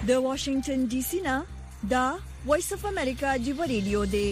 د واشنگټن ډي سي نه دا وایس اف امریکا دی ریډیو دی.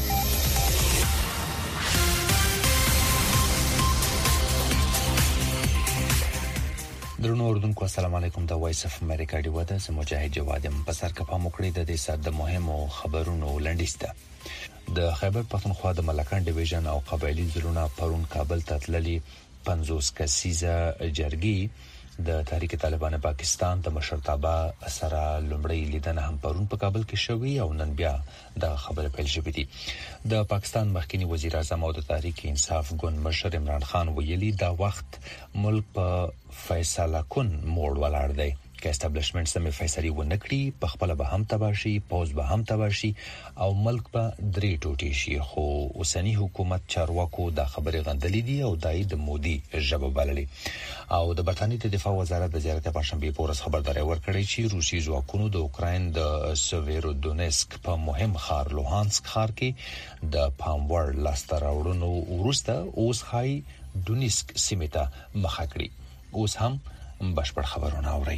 درنو اوردونکو السلام علیکم. د وایس اف امریکا دی ودا سم مجاهد جوادم په سر کپا مکړی د دې سات د مهمو خبرونو لنډیسته. د خیبر پختونخوا د ملکان ډیویژن او قبایلی زلونه پرون کابل ته تللي 50 کسیزه جرګي د تحریک طالبان پاکستان د مشرتابه سره لومړی لیدنه هم پرون په کابل کې شوې او نن بیا د خبره پیل شوې دي. د پاکستان مخکنی وزیر اعظم او د تحریک انصاف ګوند مشر عمران خان ویلي دا وخت ملک په فیصله کن موړ ولاړ دی. که استابلیشمنت سمې فیصله ونکړي په خپل به هم تباشي، پوز به هم تباشي او ملک به درې ټوټې شي. خو اوسنی حکومت چارواکو دا خبره غندلې دي او دای د مودي ژبه بللې. او د برتانیې د دفاع وزارت د زیارت پنځشنبه پورس خبرداري ورکړې چې روسي ځواکونو د اوکراین د سویرودونسک په مهم ښار لوهانسک ښار کې د پاموړ لاستراوړنو ورسته اوس هاي دونیسک سیمه ته مخه کړی. اوس هم بشپړ خبرونه اوري.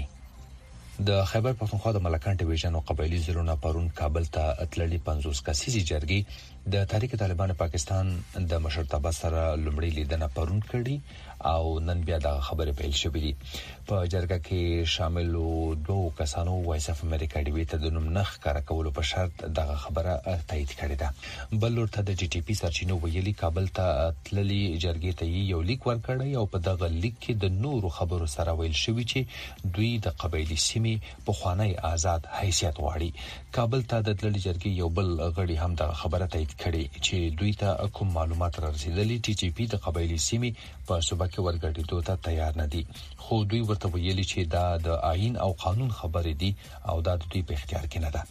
د خیبر پختونخوا د ملکان ډیویژن او قبایلی زلونه پرون کابل ته اتللي 50 کسیزه جرګي د تحریک طالبان پاکستان د مشرتابه سره لومړی لیدنه پرون کړي او نن بیا د خبره پیل شوې دي. په جرګه کې شامل دوه کسانو وایس اف امریکا دی ته د نوم نخ کار کولو په شرط دغه خبره تایید کړې ده. بل ورته د جی ټي پی سرچینو ویلي کابل ته اتللي جرګي ته یو لیک ورکړی او په دغه لیک کې د نورو خبرو سره ویل شوی چې دوی د قبایلی سیمې په خوانی آزاد حیثیت غواړي. کابل ته د تللي جرګي یو بل غړي هم د خبره تایید کړي چې دوی ته کوم معلومات رسیدلي ټي جی پی د قبایلی سیمې په صوبه کې ورګړېدو ته تیار نه دي. خو دوی ورته ویلي چې دا د آئین او قانون خبرې دي او دا د دوی په اختیار کې نه ده.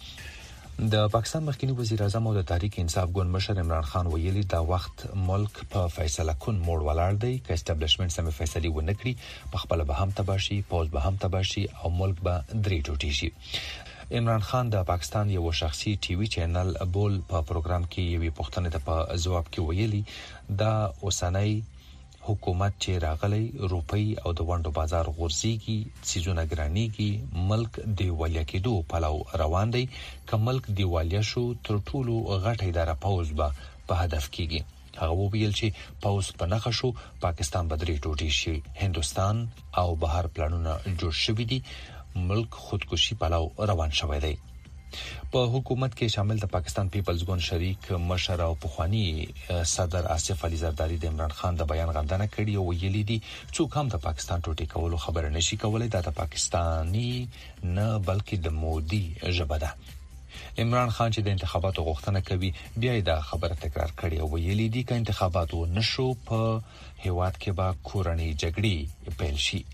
د پاکستان مخکنی وزیر اعظم او د تحریک انصاف ګوند مشر عمران خان ویلي دا وخت ملک په فیصله کن موړ ولاړ دی. که استابلیشمنت سمې فیصله ونکړي په خپل به هم تباشي، پوز به هم تباشي او ملک به درې ټوټې شي. عمران خان د پاکستان یو شخصي ټي وي چینل بول په پروګرام کې یوې پوښتنې ته په جواب کې ویلي دا اوسنۍ حکومت چې راغلی روپی او د وندو بازار غورځيږي، سيزونه ګرانيږي، ملک دیوالیا کېدو پلو روان دی. که ملک دیوالیا شو تر ټولو غټه اداره پوز به په هدف کېږي. هغه ویل چې پوز په نخښه شو پاکستان به درې ټوټې شي. هندستان او بهر پلانونه جوړ شوي دي. ملک خودکشي پلو روان شوی دی. په حکومت کې شامل د پاکستان پیپلز ګوند شریک مشر او پخوانی صدر آصف علي زرداری د عمران خان د بیان غندنه کړې او ویلي دي څوک هم د پاکستان ټوټې کولو خبره نشي کولای. دا د پاکستاني نه بلکې د مودي ژبه ده. عمران خان چې د انتخاباتو غوښتنه کوي بیا دا خبره تکرار کړې او ویلي دي که انتخاباتو نشو په هیواد کې به کورنۍ جګړې پیل شي.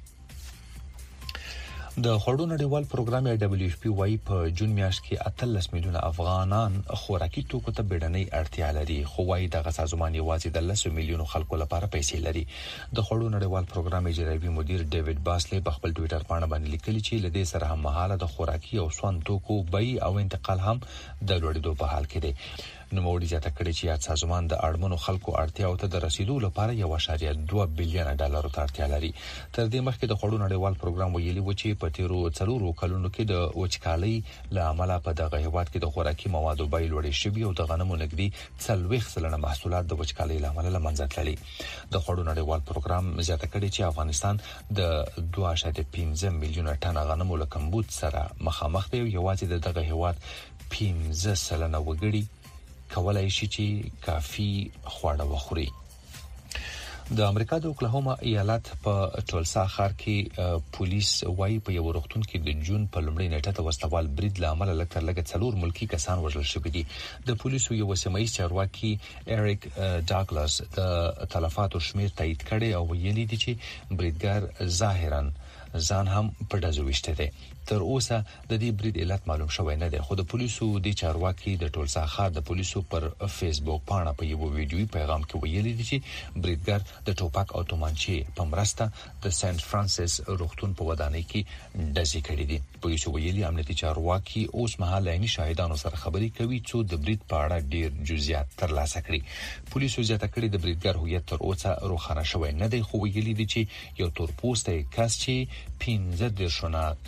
د خړو نړیوال پروګرام دبليو اف پی وايي په جون میاشت کې 13 میلیونه افغانان خوراکي توکو ته بیړنۍ اړتیا لري. خو وايي دغه سازمان یوازې د 10 میلیونو خلکو لپاره پیسې لري. د خړو نړیوال پروګرام اجرایي مدیر ډیوډ باسلی په خپل ټوئیټر باندې لیکلي چې لدې سره هم مهاله د خوراکي او سون توکو بیې او انتقال هم د لوړېدو په حال کې دی. نوموړي زیاته کړې چې یاد سازمان د اړمنو خلکو اړتیاو ته د رسیدو لپاره 1.2 بلین ډالر ته اړتیا لري. تر دې مخکې د خړو نړیوال پروګرام ویلي و چې په تیرو 4 کلونو کې د وچکالۍ لامل په دغه هیواد کې د خوراکي موادو بیې لوړې شوې او د غنمو نګدي 40% محصولات د وچکالۍ لامل له منځه تللي. د خړو نړیوال پروګرام زیاته کړې چې افغانستان د 2.15 میلیونه ټن غنمو له کمبود سره مخامخ دی. یوازې دغه هیواد 15% وګړي کولای شي چې کافي خواړه وخوري. د امریکا د اوکلاهوما ایالت په ټولسا ښار کې پولیس وايي په یو وختون کې د جون په لومړۍ نیټه ته وسوال برید لامل لکه 4 ملکی کسان وژل شوي دي. د پولیسو یو سیمایي چارواکي اریک ډاګلاس د تلفاتو شمیر تایید کړي او ویلي دي چې بریدګر ظاهرا ځان هم په ډزو وشته دي. تر اوسه د دې برید علت معلوم شوی نه دی. خو د پولیسو د چارواکي د ټولسا ښار د پولیسو پر فیسبوک پاڼه په یو ویډیوي پیغام کې ویلي دي چې بریدګر د ټوپک او تومانچې په مرسته د سنت فرانسیس روغتون په ودانۍ کې ډزې کړې دي. پولیسو ویلي امنیتي چارواکي اوس مهال عیني شاهدانو سره خبرې کوي چې د برید په اړه ډیر جزئیات ترلاسه کړي. پولیسو زیاته کړي د بریدګر هویت تر اوسه روښانه شوی نه دی. خو ویلي دي چې یو تورپوستی کس چې 15 تر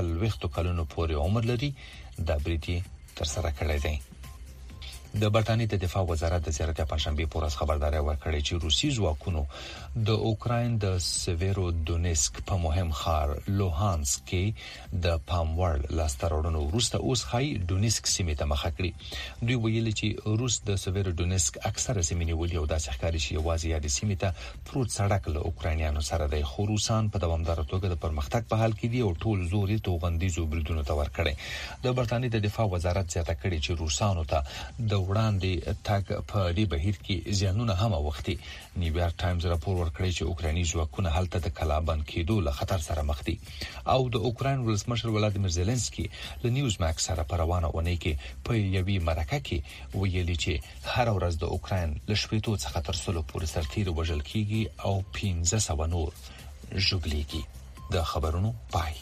40 کلونو پورې عمر لري د بریټي تر سره کړی دی. د برتانیې د دفاع وزارت د زیارت پنځشنبه په ورځ خبرداري ورکړې چې روسي ځواکونو د اوکراین د سیویرو دونیسک په مهم ښار لوهانسک کې د پاموړ لاسترورونو وروسته اوس خای دونیسک سیمه ته مخه کړی. دوی ویلي چې روس د سیویرو دونیسک اکثره سیمې نیولې او داسې ښکاري چې یوازې یاد سیمه ته پروت سړک له اوکراینیانو سره د خروسان په دوامدار توګه د پرمختګ په حال کې دي او ټول زور یې توغندیزو بریدونو ته ورکړي. د برتانیې د دفاع وزارت زیاته کړې چې روسانو ته د وړاندې تګ په دې بهیر کې زیانونه هم وختي. نیویارک ټایمز راپور ورکړی چې اوکرایني ځواکونه هلته د کلابند کېدو له خطر سره مخ دي او د اوکراین ولسمشر ولادیمیر زيلنسکي له نیوز ماکس سره په روانه اونۍ کې په یوې مرکه کې ویلي چې هر ورځ د اوکراین له 70 څخه تر 100 پورې سرتیري وژل کیږي او 1500 نور ژوبلېږي. د خبرونو پای.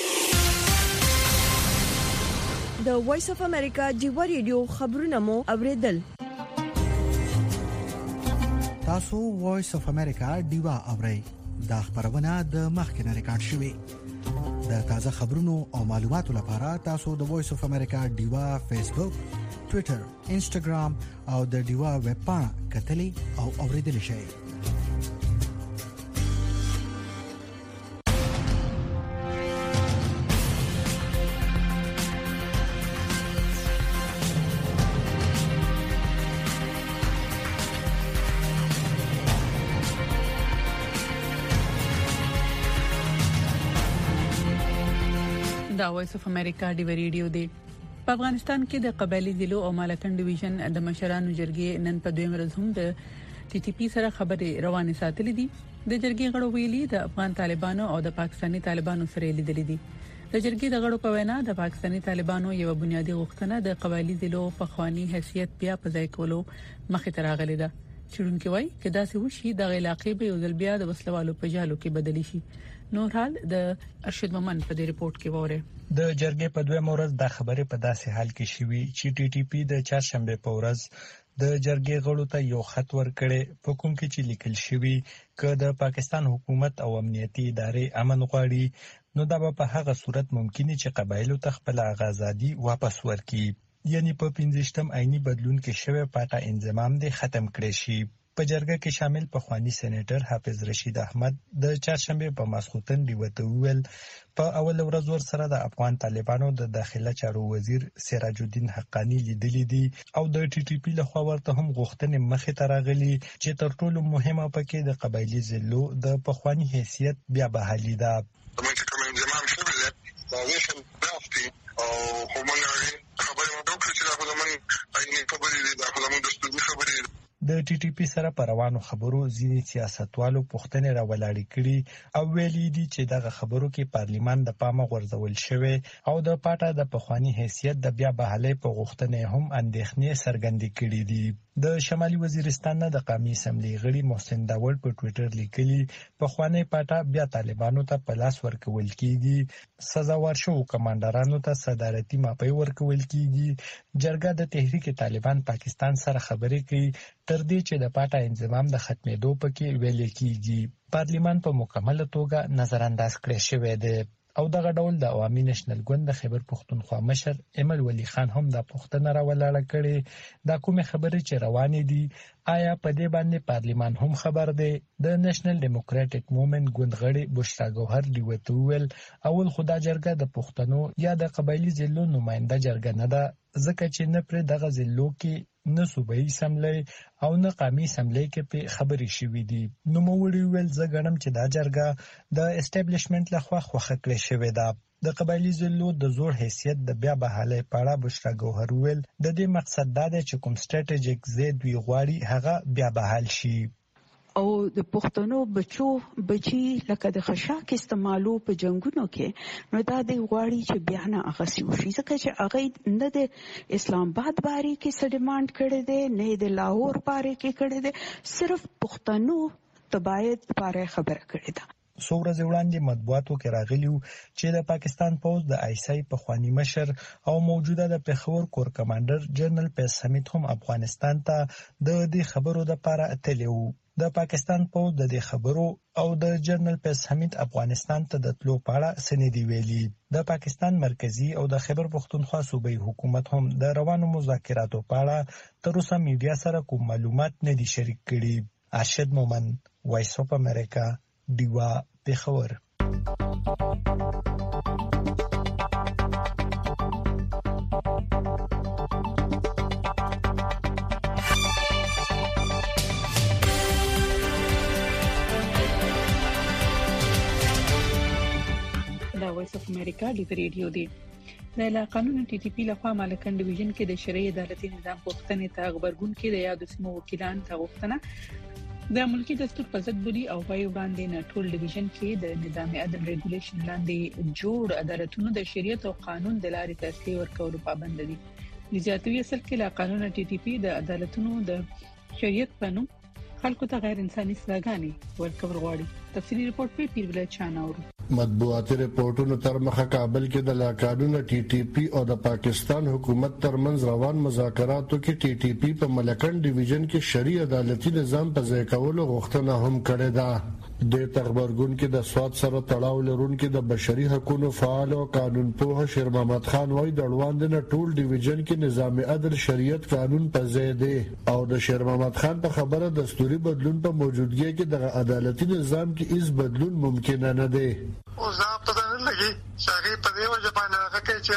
د وایس اف امریکا جیو ریډیو خبرونه مو اوریدل. تاسو وایس اف امریکا دیوا اورئ. دا خبرونه د مخکنه ریکارډ شوې. د تازه خبرونو او معلوماتو لپاره تاسو د وایس اف امریکا دیوا فیسبوک، ټوئیټر، انسټاګرام او د دیوا ویب پاڼه کتلې او اوریدل شئ. دا وایس اف امریکا دی ریډیو دی. په افغانستان کې د قبایلی ضلعو او مالکن ډیویژن د مشرانو جرګې نن په دویم ورځ هم د ټي ټي پی سره خبرې روانه ساتلې دي. د جرګې غړو ویلي د افغان طالبانو او د پاکستاني طالبانو سره لیدلې دي. د جرګې د غړو په وینا د پاکستاني طالبانو یو بنیادی غوښتنه د قبایلی ضلعو په خواني حیثیت بیا په ځای کولو مخې ته راغلې ده. چېرونکو وایي چې دا څه وشي د علاقې به یو ځل بیا د وسلوالو په جالو کې بدلی شي. نور حال د ارشد مومن په دې ریپورت کې وره. د جرګې په دویم ورځ د خبرې په داسې حال کې شوې چې ټي ټي پی د چهارشنبه په ورځ د جرګې غړو ته یو خط ورکړی په کوم کې چې لیکل شوی ک د پاکستان حکومت او امنیتي ادارې امن غواړي نو دا به په هغه صورت ممکن چې قبایلو ته خپل آزادي واپس ورکړي، یعنی په 15م عیني بدلون کې شوی پاټه انضمام دې ختم کړي شي. په جرګه کې شامل پخوانی سېنیټر حافظ رشید احمد د چهارشنبه په ماسخوتن دیوته ویل په اول ورځ ور سره د افغان طالبانو د داخله چارو وزیر سراج الدین حقانی لیدلې دي او د ټي ټي پی له خوا ورته هم غوښتنې مخې ته راغلي چې تر ټولو مهمه پکې د قبایلی ضلعو د پخوانی حیثیت بیا بحالي ده. کوم انضمام شوی دی دا ویشن دافتي او کومه خبره مو وکړه چې دا خدامن اېنی خبرې دي دا خدامن د ستوري خبرې د ټي ټي پی سره په روانو خبرو ځینې سیاستوالو پوښتنې راولاړې کړي او ویلي دي چې دغه خبرو کې پارلیمان د پامه غورځول شوی او د پاټه د پخوانی حیثیت د بیا بحالي په غوښتنې هم اندېښنې څرګندې کړې دي. د شمالي وزیرستان نه د قومي اسمبلی غړي محسن داوړ په ټوئیټر لیکلي پخوانی پاټه بیا طالبانو ته په لاس ورکول کیږي، سزاوار شو کمانډرانو ته صدارتي ماپی ورکول کیږي. جرګه د تحریک طالبان پاکستان سره خبرې کوي تر دې چې د پاټه انضمام د ختمېدو پکې ویل کیږي. پارلیمان په مکمل توګه نظر انداز کړی شوی دی او دغه ډول د عوامي نېشنل ګوند د خیبر پښتونخوا مشر ایمل ولی خان هم د پښتنه راولاړه کړي دا کومه خبره چې روانې دي آیا په دې باندې پارلیمان هم خبر دی؟ د نېشنل ډیموکراټک موومېنټ ګوند غړي بشرا ګوهر دیوته ویل اول خدا جرګه د پښتنو یا د قبایلی ضلعو نماینده جرګه نه ده ځکه چې نه پر دغه ضلعو کې نه صوبایي اسمبلی او نه قومي اسمبلی کې په خبرې شوې دي. نو موړي ویل زه ګڼم چې دا جرګه د اسټابلیشمنت لخوا خوښه کړې شوې ده. د قبایلی ضلعو د زوړ حیثیت د بیا بحالي پاړه بشرا ګوهر ویل د دې مقصد دا دی چې کوم سټریټیجیک زید وی غواړي هغه بیا بحال شي. او د پښتنو بچي لکه د خشاک استعمالو په جنگونو کې نو دا د غواړي چې بیا نه اغسی وشي ځکه چې هغه نه د اسلام آباد باره کې څه ډیماند کړي دي نه د لاهور باره کې کړي دي، صرف پښتنو تبعید لپاره خبره کړې ده. څو ورځې وړاندې مطبوعاتو کې راغلیو چې د پاکستان پوځ د آیسای پخوانی مشر او موجوده د پیښور کور کمانډر جنرال پیس حمید هم افغانستان ته د دې خبرو لپاره اتلی وو. د پاکستان پوځ د دې خبرو او د جنرال پیس حمید افغانستان ته د تلو په اړه سندې ویلي. د پاکستان مرکزی او د خیبر پختونخوا صوبایي حکومت هم د روانو مذاکراتو په اړه تر اوسه میډیا سره کوم معلومات نه دي شریک کړي. ارشد مومن، وایس اف امریکا، دیوا، پیښور. وایس اف امریکا د ریډیو دی. د قانون ټي ټي پی لخوا مالکن ډیویژن کې د شرعي عدالتي نظام پوښتنې ته خبرګون کې د یاد سیمو وکیلان ته غوښتنه د ملکی دستور په ضد بولی او وايي وړاندې نه ټول ډیویژن کې د نظام عدل ریګولیشن لاندې جوړ عدالتونو د شریعت او قانون د لارې تسلي ورکولو پابند دي. نزیاتوي اصل کې لا قانون ټي ټي پی د عدالتونو د شریعت په نوم خلکو ته غیر انساني سزاګانې ورکول غواړي. تفصیلی رپورت په پیربل چاناور. مطبوعاتي رپورټونو تر مخه کابل کې د لاکانونو ټي ټي پی او د پاکستان حکومت ترمنځ روان مذاکراتو کې ټي ټي پی په ملکن ډیویژن کې شرعي عدالتي نظام په ځای کولو غوښتنه هم کړې ده. د خبرګون کې د سواد سره تړاو لرونکو د بشري حقوقو فعال او قانون پوه شیر محمد خان وایي د وړاندې نه ټول ډیویژن کې نظام عدل شریعت قانون په ځای دی او د شیر محمد خان په خبره دستوري بدلون په موجودګي کې د عدالتي نظام کې هیڅ بدلون ممکن نه دی. او ضابطه نه لګي شاګي په دې وجه باندې هغه چې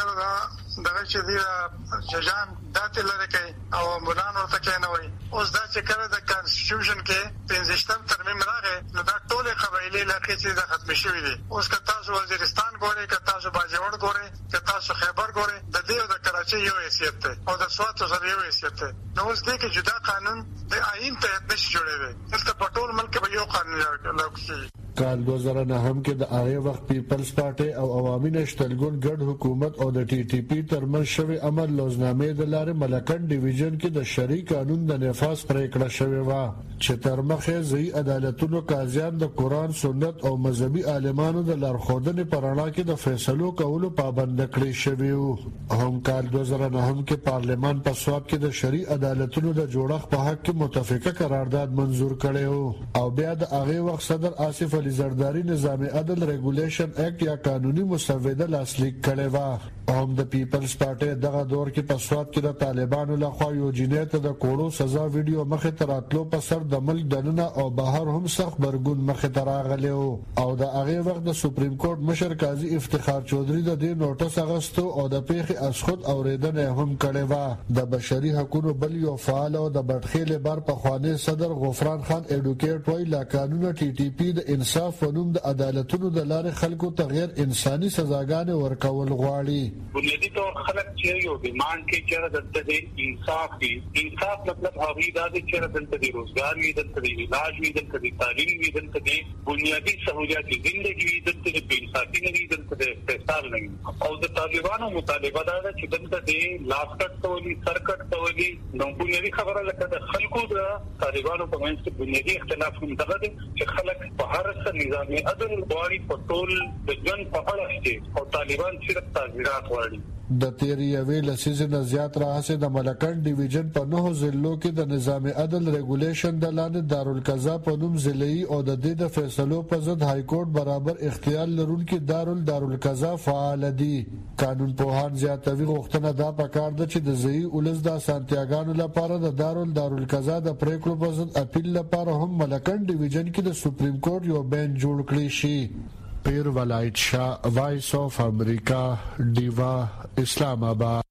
دغه چې دی ججان داتې لري کوي او مولانا ورته کوي نه وي. اوس دا چې کړه د کانسټیټیوشن کې 15 ترمیم راغی نو دا ټول قبایلی علاقې چې د ختم شوې دي. اوس که تاسو وزیرستان ګورئ، که تاسو باجوړ ګورئ، که تاسو خیبر ګورئ، د دې او د کراچۍ یو حیثیت دی او د سوات سره یو حیثیت دی. نو اوس دې کې جدا قانون د آئین ته نشي جوړېږي. دلته په ټول ملک به یو قانون لاګو شي. کال 2009 کې د هغه وخت پیپلز پارټي او عوامي نشتلګون ګډ حکومت او د ټي ټي پی ترمنځ شوی عمل لوزنامې د لارې ملکن ډیویژن کې د شرعي قانون د نفاذ پریکړه شوې و چې تر مخه ځي عدالتونو قاضیان د قران سنت او مذهبي عالمانو د لارښودنې پر اړه کې د فیصلو کولو پابند کړی شوی و. هم کال 2009 کې پارلمان په سواد کې د شرعي عدالتونو د جوړښت په حق کې متفقه قرارداد منزور کړی و او بیا د هغه وخت صدر آصف علي زرداری نظام عدل ریګولیشن اکټ یا قانوني مسوده لاسلیک کړی و. هم د پیپلز پارټي دغه دور کې په سواد کې د طالبانو لخوا یو جنایت د کوړو سزا ویډیو مخه تراتلو په سر د ملک دننه او بهر هم سخت برګون مخه تراغلی او د هغه وخت د سپریم کورټ مشر قاضي افتخار چودري د دې نوټس اغستو او د پیښې اسخود اوریدنه هم کړې و. د بشري حقوقو بل یو فعال او د بټخیل بار په خواني صدر غفران خان اډوکیټ وای لا قانون ټي ټي پی د انصاف ونوم د عدالتونو د لارې خلکو ته غیر انساني سزاګانې ورکول غواړي. بنیادی طور خلک چې یو ډیماند کې چې دلته انصاف دی. انصاف مطلب هغه دا دی چې دلته د روزګار وي، دلته د علاج وي، دلته د تعلیم وي، دلته د بنیادی سہولیات ژوندۍ وي، دلته د انصافي نه وي، دلته د اقتصاد نه وي. او د طالبانو مطالبه دا ده چې دلته د لاسکټ کولي سرکټ کولي نو بنیادی خبره لکه د خلکو د طالبانو په منځ کې بنیادی اختلاف هم دغه دی چې خلک په هر څه نظام عدل غواړي په ټول د ژوند په اړه کې او طالبان صرف تعزیرات غواړي. د تیری یوې لسیزې نه زیات راهسه د ملکن ډیویژن په 9 ضلعو کې د نظام عدل ریګولیشن د لاندې دارالقضا په نوم ضلعي او د دې د فیصلو په ضد های کورټ برابر اختیار لرونکي دارالقضا فعال دي. قانون پوهان زیاتوي غوښتنه دا پکار ده چې د ځای ولز د سانتیاګانو لپاره د دارالقضا د پریکړو په ضد اپیل لپاره هم ملکن ډیویژن کې د سپریم کورټ یو بینچ جوړ کړی شي. پیر ولایت شاه، وایس اف امریکا، دیوا، اسلام آباد.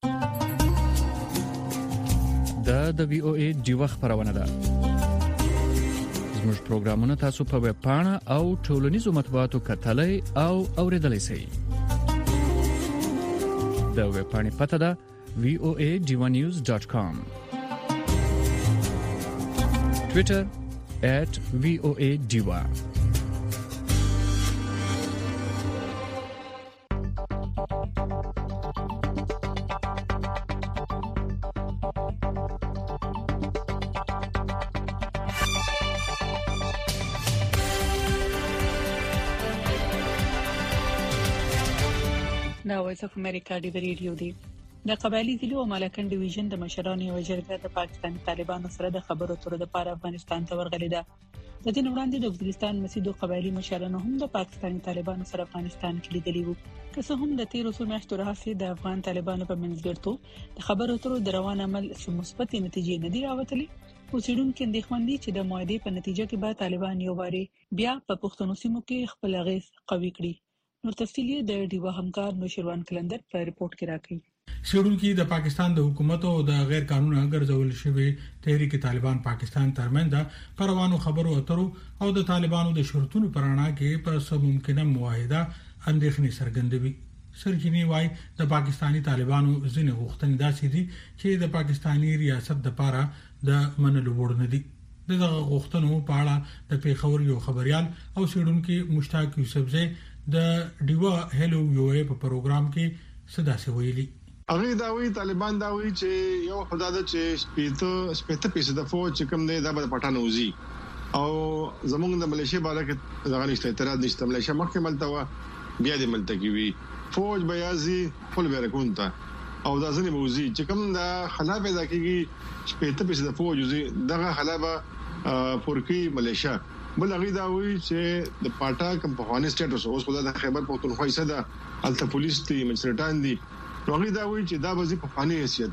د وی او ای دیوا خبرونه ده. زموږ پروګرامونه تاسو په ویب پاڼه او ټولنیزو مطبوعاتو کتلای او اوریدلای شئ. د ویب پاڼې پته ده voanews.com. Twitter @voadiva. دا وایس اف امریکا دی ریډیو دی د قبایلی ضلع او ملکن ډیویژن د مشرانو یو جرګه د پاکستاني طالبانو سره د خبرو اترو لپاره افغانستان ته ورغلې ده. د دې وړاندې د وزیرستان مسیدو قبایلی مشرانو هم د پاکستاني طالبانو سره افغانستان کې لیدلي وو. که څه هم د 13 میاشتو راهیسې د افغان طالبانو په منځګړیتوب د خبرو اترو د روان عمل مثبت نتیجې نه دی راوتلې. اوسیدونکو اندېښمن دي چې د معاهدې په نتیجه کې به طالبان یو واري بیا په پښتون سیمو کې خپل اغیز قوي کړي. نور تفصیلی د ډیوا همکار نوشروان کلندر په ریپورت کې راکړي. سیډونکو د پاکستان د حکومت او د غیر قانوني ګرځول شوی تحریک طالبان پاکستان ترمنځ پروانو خبرو اترو او د طالبانو د شرطونو پرانا کې په سم ممکنه معاهده اندېښنې څرګندوي. سرچینی وای د پاکستانی طالبانو ځینې غوښتنې داسې دي چې د پاکستانی ریاست د لپاره د منلو وړ نه دي. دغه غوښتنو په اړه د پیښور یو خبريال او سیډونکو مشتاق یوسفزئی د ډیوا هلو یو په پروګرام کې صدا سي ویلي. هغه دا وی طالبان دا وی چې یو خدای د چې سپېته د فوج کوم نه د پټانوزي او زمونږ د ملیشیا باندې دغه نشته اعتراض نشته. ملیشیا مخکې ملته و بیا د ملته کې وی فوج بیازي خپل بیرکونته او دا ځنې موزي چې کوم دا خلا پیدا کیږي سپېته د فوج دغه خلابه فورکی ملیشیا بل هغه دا وی چې د پاټا کم په خواني سټیټس اوس خدای د خیبر پختونخوا یې صدا الته پولیس تی مجرټان دي هغه دا وی چې دا وظیفه په خواني حیثیت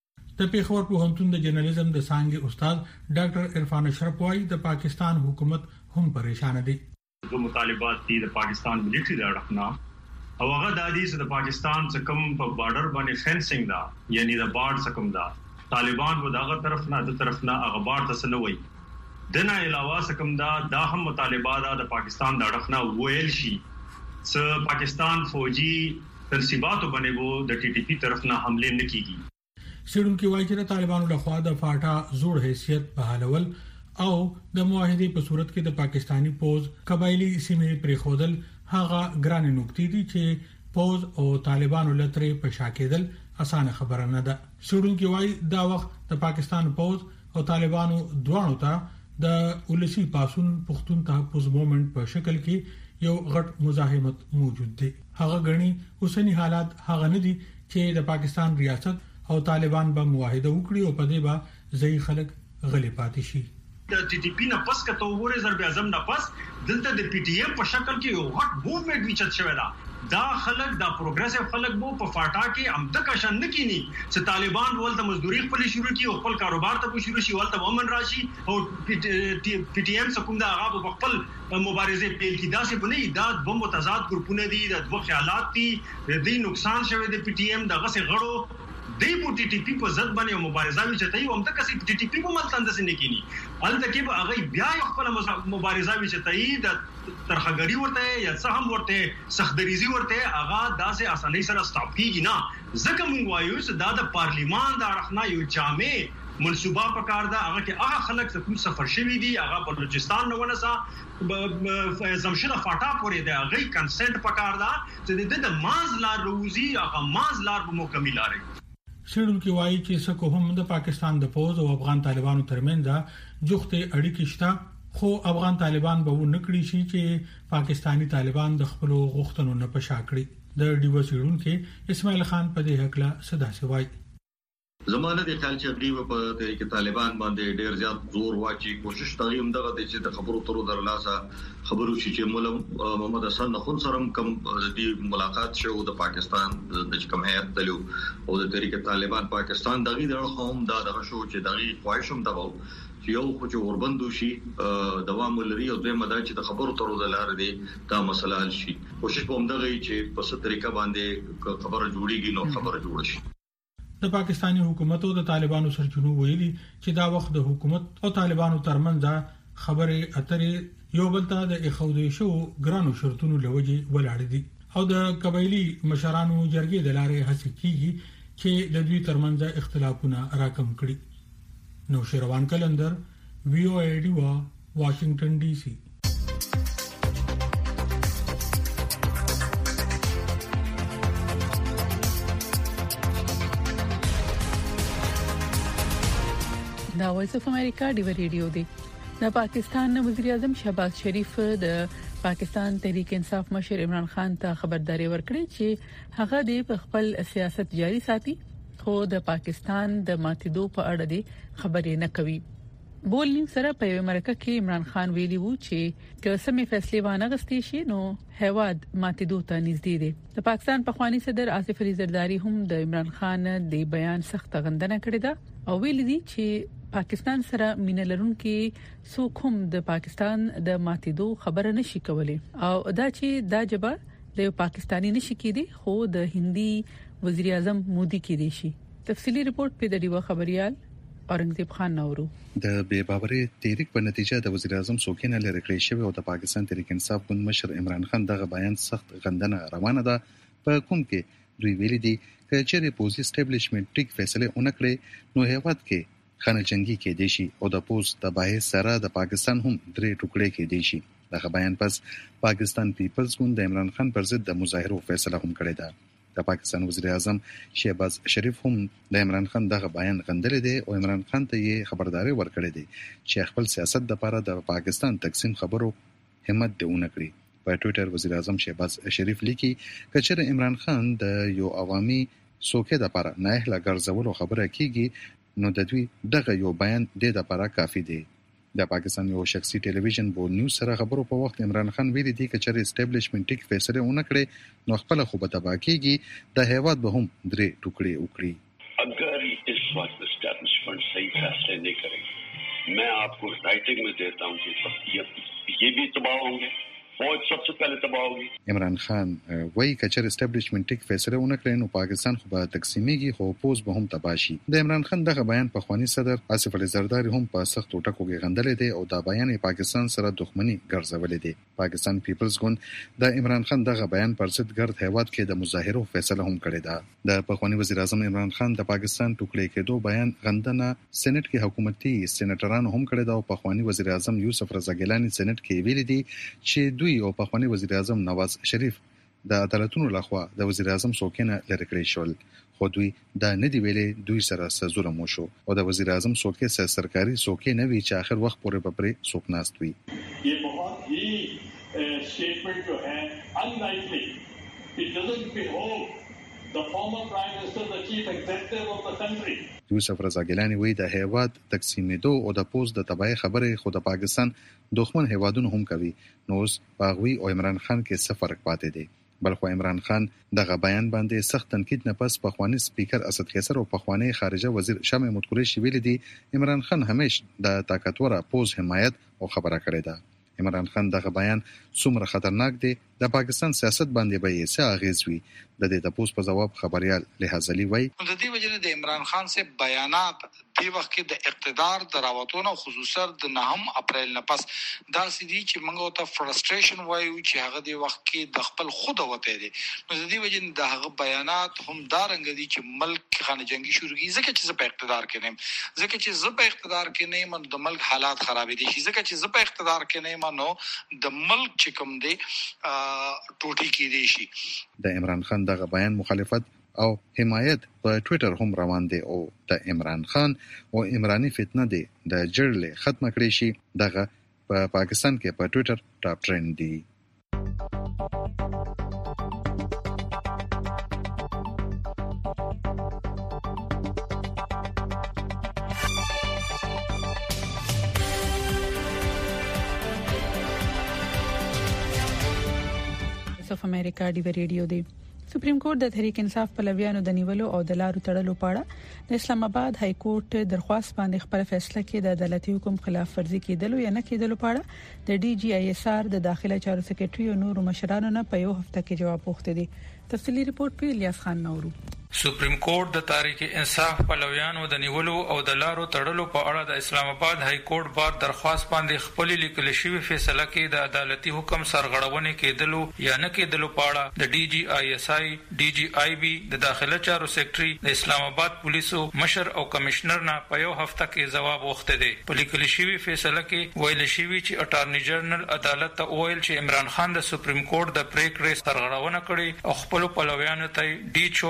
د پیښور پوهنتون د جرنالیزم د څانګې استاد ډاکټر عرفان اشرف وايي د پاکستان حکومت هم پریشان دي. د مطالبات دي د پاکستان ملټری د اړخنا او هغه د حدیث د پاکستان څخه کم په بارډر باندې فنسینګ دا یعنی د بارډ څخه کم دا طالبان و دغه طرف نه د طرف نه هغه بارډ تسنوي دنه علاوه څخه دا هم مطالبات د پاکستان د اړخنا ویل شي چې پاکستان فوجي تنصیباتو باندې وو د ټي ټي پی طرف نه حمله نه کیږي. سیډونکو وايي چې طالبانو له خوا د فاټا زوړ حیثیت بحالول او د معاهدې په صورت کې د پاکستانی پوز قبایلی سیمې پرې خودل هغه ګران نقطې دي چې پوز او طالبانو لترې په شاکېدل اسانه خبره نه ده. سیډونکو وايي دا وخت د پاکستان پوز او طالبانو دوانو ته د ولسی پاسون پښتون تحفظ موومېنټ په شکل کې یو غټ مزاحمت موجود دی. هغه غني اوسنی حالات هغه نه دي چې د پاکستان ریاست او طالبان به معاهده وکړي او په دې به ځای خلک غلي پاتې شي. د ټي ټي پی نه پس کته وګوره ضرب اعظم نه پس دلته د پی ټی ایم په شکل کې یو غټ موومېنټ وچت شوی دا خلک دا پروګرېسیو خلک وو په فاټا کې امته کشن نه کینی چې طالبان ولته مزدوري خپل شروع کی او خپل کاروبار ته شروع شي ولته ومن راشي او پی ټی ایم څخه دا هغه په خپل مبارزه پیل کی دا څه بنې دا دوه متضاد ګروپونه دي د دوه خیالات دي د دې نقصان شوی د پی ټی ایم دغه څه غړو دی په ټي ټي پی په ضد باندې مبارزه وی چتای او همته کسي ټي ټي پی په ملتند سره نه کینی الته کې به هغه بیا خپل مبارزه وی چتای د ترخګری ورته یا څه هم ورته سختدریزي ورته هغه داسې اسانۍ سره سټاپ کیږي نه ځکه مونږ وایو چې دا د پارلیمان د اړخنا یو جامع منصوبه پکار دا هغه کې هغه خلک څه کوم سفر شوی دي هغه بلوچستان نه ونسا زمشره فاټا پورې دا غي کنسنټ پکار دا چې د ماز لار روزي هغه ماز لار به مکمل لري. سیډونکو وايي چې څوک هم د پاکستان د پوز او افغان طالبانو ترمنځ جوخته اړیکې شته خو افغان طالبان به ونکړي شي چې پاکستانی طالبان د خپل غوښتنو نه پشا کړي. د ډیو سیډونکو اسماعیل خان په دې حقله صدا سي وايي زمانه د خلک چې ډیو په تحریک طالبان باندې ډیر زیات زور واچي کوشش تغیم دغه د چې د خبرو ترو درلاسه خبرو چې مولا محمد حسن خون سره کم د ملاقات شو د پاکستان د کوم هیئت دلو او د تحریک طالبان پاکستان دغه د قوم دغه شو چې دغه خواهشم دغه یو خو چې وربندو شي دوام لري او د مدا چې د خبرو ترو دلاره دي دا مسله حل شي کوشش کوم دغه چې په ست طریقه باندې خبره جوړیږي نو خبره جوړ شي. د پاکستانی حکومت او د طالبانو سرچینو ویلي چې دا وخت د حکومت او طالبانو ترمنځ خبره اترې یو بل ته د اخودي شو ګرانو شرطونو لوجي ولاړ دي او د قبایلی مشرانو جرګې د لارې هڅه کیږي چې د دوی ترمنځ اختلافونه راکم کړي. نو شروان کلندر وی او ای ډی واشنگټن ډي سي. دا وایس اف امریکا دی ریډیو دی د پاکستان وزیر اعظم شهباز شریف د پاکستان تحریک انصاف مشر عمران خان ته خبرداري ورکړه چې هغه د خپل سیاست جاري ساتي خو د پاکستان د ماتیدو په اړه د خبرې نه کوي. بولنګ سره په امریکا کې عمران خان ویلي وو چې که سمې فیصله وانه غستې شي نو هواد ماتیدو ته نږدې دي. د پاکستان پخوانی صدر آصف علي زرداری هم د عمران خان د بیان سخت غندنه کړې ده او ویلي دي چې پاکستان سره مینه لرونکي څوک هم د پاکستان د ماتیدو خبره نشي کولای او دا چې دا جواب د پاکستاني نشي کېدی خو د هندي وزیر اعظم مودي کېدی شي. تفصيلي ریپورت په دغه خبريال اورنګزیب خان نورو. د بے باوري تحریک په نتیجه د وزیر اعظم سوکینه لري کړی شوی او د پاکستان تحریک انصاف ګوند مشر عمران خان دغه بیان سخت غندنه روانه ده. په کوم کې دوی ویلي دي چې چېرې پوز اسټابلیشمنت ټیک فیصله اونکړي نو هیواد کې خانه جنگي کې دي شي او د پوز تباہی سره د پاکستان هم درې ټوکړي کې دي شي. دغه بیان پس پاکستان پیپلز ګوند د عمران خان پر ضد د مظاهرو فیصله هم کړې ده. د پاکستان وزیر اعظم شهباز شریف هم د عمران خان دغه بیان غندل دي او عمران خان ته یې خبرداري ورکړې دي چې خپل سیاست لپاره د پاکستان تقسیم خبرو همت دیونه کړی. په ټوئیټر وزیر اعظم شهباز شریف لیکي چې عمران خان د یو عوامي سوکې لپاره نه اهله ګرځولو خبره کیږي نو د دوی دغه یو بیان د لپاره کافي دی. د پاکستان یو شخصي ټلویزیون بول نیوز سره خبرو په وخت عمران خان ویلي دی چې اسټابلیشمنت ټیک فیصله ونکړي نو خپل خو به تباہ کیږي د هیواد به هم درې ټوکړي وکړي. اگر اس وقت اسټابلیشمنت صحیح فیصله نہیں کرے میں آپ کو رائٹنگ میں دیتا ہوں کہ یہ بھی تباہ ہوں گے فوج सबसे पहले तबाह होगी. عمران خان وایي چې اسټابلیشمنت ټیک فیصله ونکړي نو پاکستان خو به تقسیمېږي خو پوز به هم تباہ شي. د عمران خان دغه بیان په خواني صدر آصف علي زرداری هم په سخت ټکو کې غندل دي او دا بیان پاکستان سره دښمنی ګرځول دي. پاکستان پیپلز ګوند د عمران خان دغه بیان پر ضد ګرد هیواد کې د مظاهرو فیصله هم کړې ده. د پخوانی وزیر اعظم عمران خان د پاکستان ټوکړې کېدو بیان غندنه سېنات کې حکومتي سېناترانو هم کړې ده او پخوانی وزیر اعظم یوسف رضا ګیلانی سېنات کې ویلي دي چې دوی او پخوانی وزیر اعظم نواز شریف د عدالتونو لخوا د وزیر اعظم سوکینه لري کړی شول خو دوی دا نه دی ویلي دوی سره سزور مو شو او د وزیر اعظم سوکې سره سرکاري سوکې نه وی چې اخر وخت پورې پرې سوک ناست وي. یہ بہت ہی سٹیٹمنٹ جو ہے unlikely. It doesn't behold the former prime minister, the chief executive of the country. یوسف رضا ګیلانی وی د هیواد تقسیمېدو او د پوز د تباہی خبرې خو د پاکستان دښمن هیوادونو هم کوي نو اوس باغوي او عمران خان کې څه فرق پاتې دی. بلخو عمران خان دغه بیان باندې سخت تنقید نه پس پخوانی سپیکر اسد قیصر او پخوانی خارجه وزیر شاه محمود قریشي ویلي دي عمران خان همیشه د طاقتور پوز حمایت او خبره کړې ده. عمران خان دغه بیان څومره خطرناک دی د پاکستان سیاست باندې به یې څه اغیز وي د دې تاسو په جواب خبريال لحاظلی وای د دې وجنه د عمران خان سے بیانات دی وخت کې د اقتدار دراوتونه خصوصا د 9 اپریل نه پس دا سدي چې موږ ته فرستریشن وایو چې هغه دی وخت کې د خپل خود وته دي نو د دې وجنه د هغه بیانات هم دارنګ دي چې ملک خانه جنگي شروع کی ځکه چې په اقتدار کې نه ځکه چې زه په اقتدار کې نه من د ملک حالات خراب دي ځکه چې زه په اقتدار کې نه منو د ملک چې کوم دی ټوټي کې دي شي. د عمران خان دغه بیان مخالفت او حمایت په ټوئیټر هم روان دي او د عمران خان او عمراني فتنه دي د جړلې ختم کړي شي دغه په پاکستان کې په ټوئیټر ټاپ ټرند دي. اف امریکا دی ریډیو دی سپریم کورټ د تحریک انصاف پلویانو د نیولو او د لارو تړلو په اړه د اسلام آباد های کورټ درخواست باندې خبر فیصله کې د عدالتي حکم خلاف ورزي کېدلو یا نه کېدلو په اړه د ډي جی آی اس آر د داخله چارو سکرټري او نورو مشرانو نه په یو هفته کې جواب غوښته دي. تفصیلی ریپورت په الیاس خان نورو. سپریم کورټ د تحریک انصاف پلویانو د نیولو او د لارو تړلو په اړه د اسلام آباد های کورټ بار درخواست باندې خپل لیکل شوی فیصله کې د عدالتي حکم سرغړونه کېدلو یا نه کېدلو په اړه د ډي جی آی اس آی ډي جی آی بي د داخله چارو سکرټري د اسلام آباد پولیسو مشر او کمشنر نه په یو هفته کې جواب غوښته دي. په لیکل شوی فیصله کې ویل شوی چې اټارنی جنرال عدالت ته ویل چې عمران خان د سپریم کورټ د پریکړې سرغړونه کړې او خپل پلویانو ته ډي چوک ته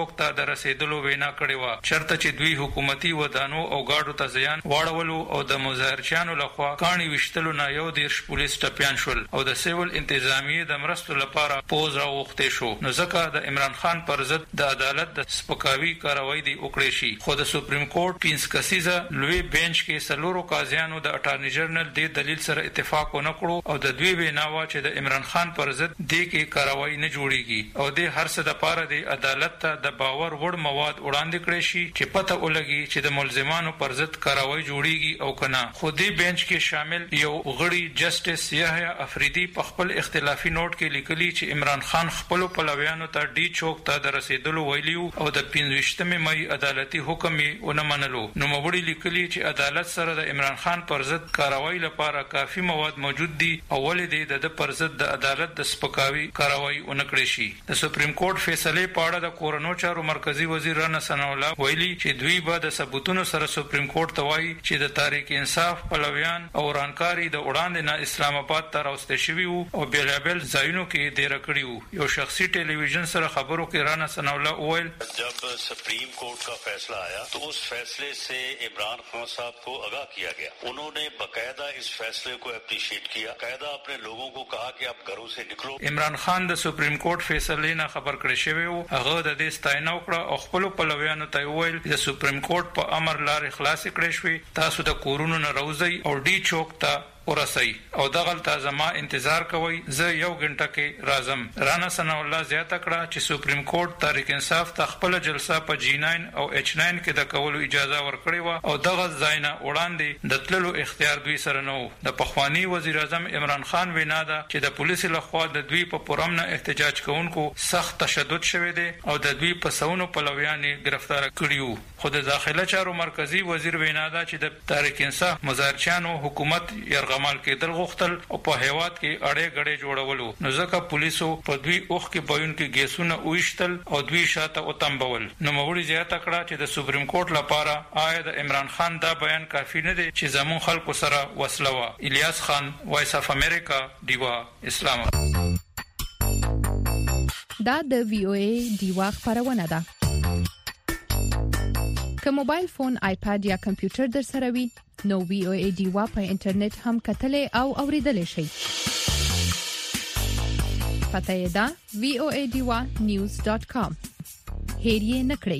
د رسیدلو وینا کړې و، چرته چې دوی حکومتي ودانو او گاډو ته زیان واړولو او د مظاهرچیانو لخوا کاڼي وشتلو نه یو دیرش پولیس ټپیان شول او د سیول انتظامیه د مرستو لپاره پوز راوخته شو. نو ځکه د عمران خان پر ضد د عدالت د سپکاوي کاروایی دی وکړې شي. خو د سپریم کورټ 15 کسیزه لوی بنچ کې سلورو قاضیانو د اټارنی جنرال د دلیل سره اتفاق ونه کړو او د دوی ویناوه چې د عمران خان پر ضد د کې کاروایی نه جوړیږي او د هر څه د پاره د عدالت ته د باور وړ مواد وړاندې کړي شي چې پته ولګي چې د ملزمانو پر ضد کاروایی جوړیږي او کنه. خو دې بنچ کې شامل یو غړي جسټس یحیی افریدی په خپل اختلافي نوٹ کې لیکلي چې عمران خان خپل پلویانو ته ډی چوک ته د رسیدلو ویلیو او د 15 مې عدالتي حکم یې ونه منلو. نو مبړي لیکلي چې عدالت سره د عمران خان پر ضد کاروایی لپاره کافي مواد موجود دي او ولې د پر ضد د عدالت د سپکاوي کاروایی ونکړي شي. د سپریم کورټ فیصله په اړه د کورونو چارو مرکزی وزیر رانا ثناء الله ویلي چې دوی به د ثبوتونو سره سپریم کورټ ته وایي چې د تحریک انصاف پلویان او رانکاری د وړاندې نه اسلام آباد ته راوستي شوی او بیلابل ځایونو کې ډیر کړیو. یو شخصي ټلویزیون سره خبرو کې رانا ثناء الله ویل जब supreme court का फैसला आया तो उस फैसले से इमरान खान साहब को आगाह किया गया. उन्होंने बकायदा इस फैसले को एप्रिशिएट किया, बकायदा अपने लोगों को कहा कि आप घरों से निकलो. عمران خان د سپریم کورټ فیصله نه خبر کړی شوی او هغه د دې ستاینه وکړه او خپل پلویانو ته ویل د سپریم کورټ په امر لارې خلاص کړی شوی، تاسو د کورونو نه راوځئ او ډی چوک ته ورسئ او دغلته زما انتظار کوئ، زه یو غنټه کې راځم. رانا ثناء الله زیاته کړه چې سپریم کورټ تحریک انصاف ته خپل جلسه په G9 او H9 کې د کولو اجازه ورکړې و او دغه ځاینا وړاندې د تللو اختیار دوی سره نه و. د پخوانی وزیر اعظم عمران خان وینا ده چې د پولیسو لخوا د دوی په پرامنه احتجاج کوونکو سخت تشدد شوی دی او د دوی په سونو پلویان گرفتار کړیو. خو د داخله چارو مرکزی وزیر وینا ده چې د تحریک انصاف مظاهرچیانو حکومت یرغمال کېدل غوښتل او په هیواد کې اړې غړې جوړولو. نو ځکه پولیسو په دوی اوخ کې بایون کې ګیسونه وښتل او دوی شاته وتمبول. نو موري زیاته کړه چې د سپریم کورټ لپاره آیا د عمران خان دا بیان کافی نه دی چې زمون خلکو سره وسله و. الیاس خان، وایس اف امریکا، دیوا، اسلام. دا د وی او ای دیوا خبرونه ده. که موبایل فون، آیپاد یا کمپیوټر در سره وي نو وی او ای دیوا په انټرنیټ هم کتلې او اوریدلې شي. پته یې ده voadiwa.news.com. هیر یې نکړئ.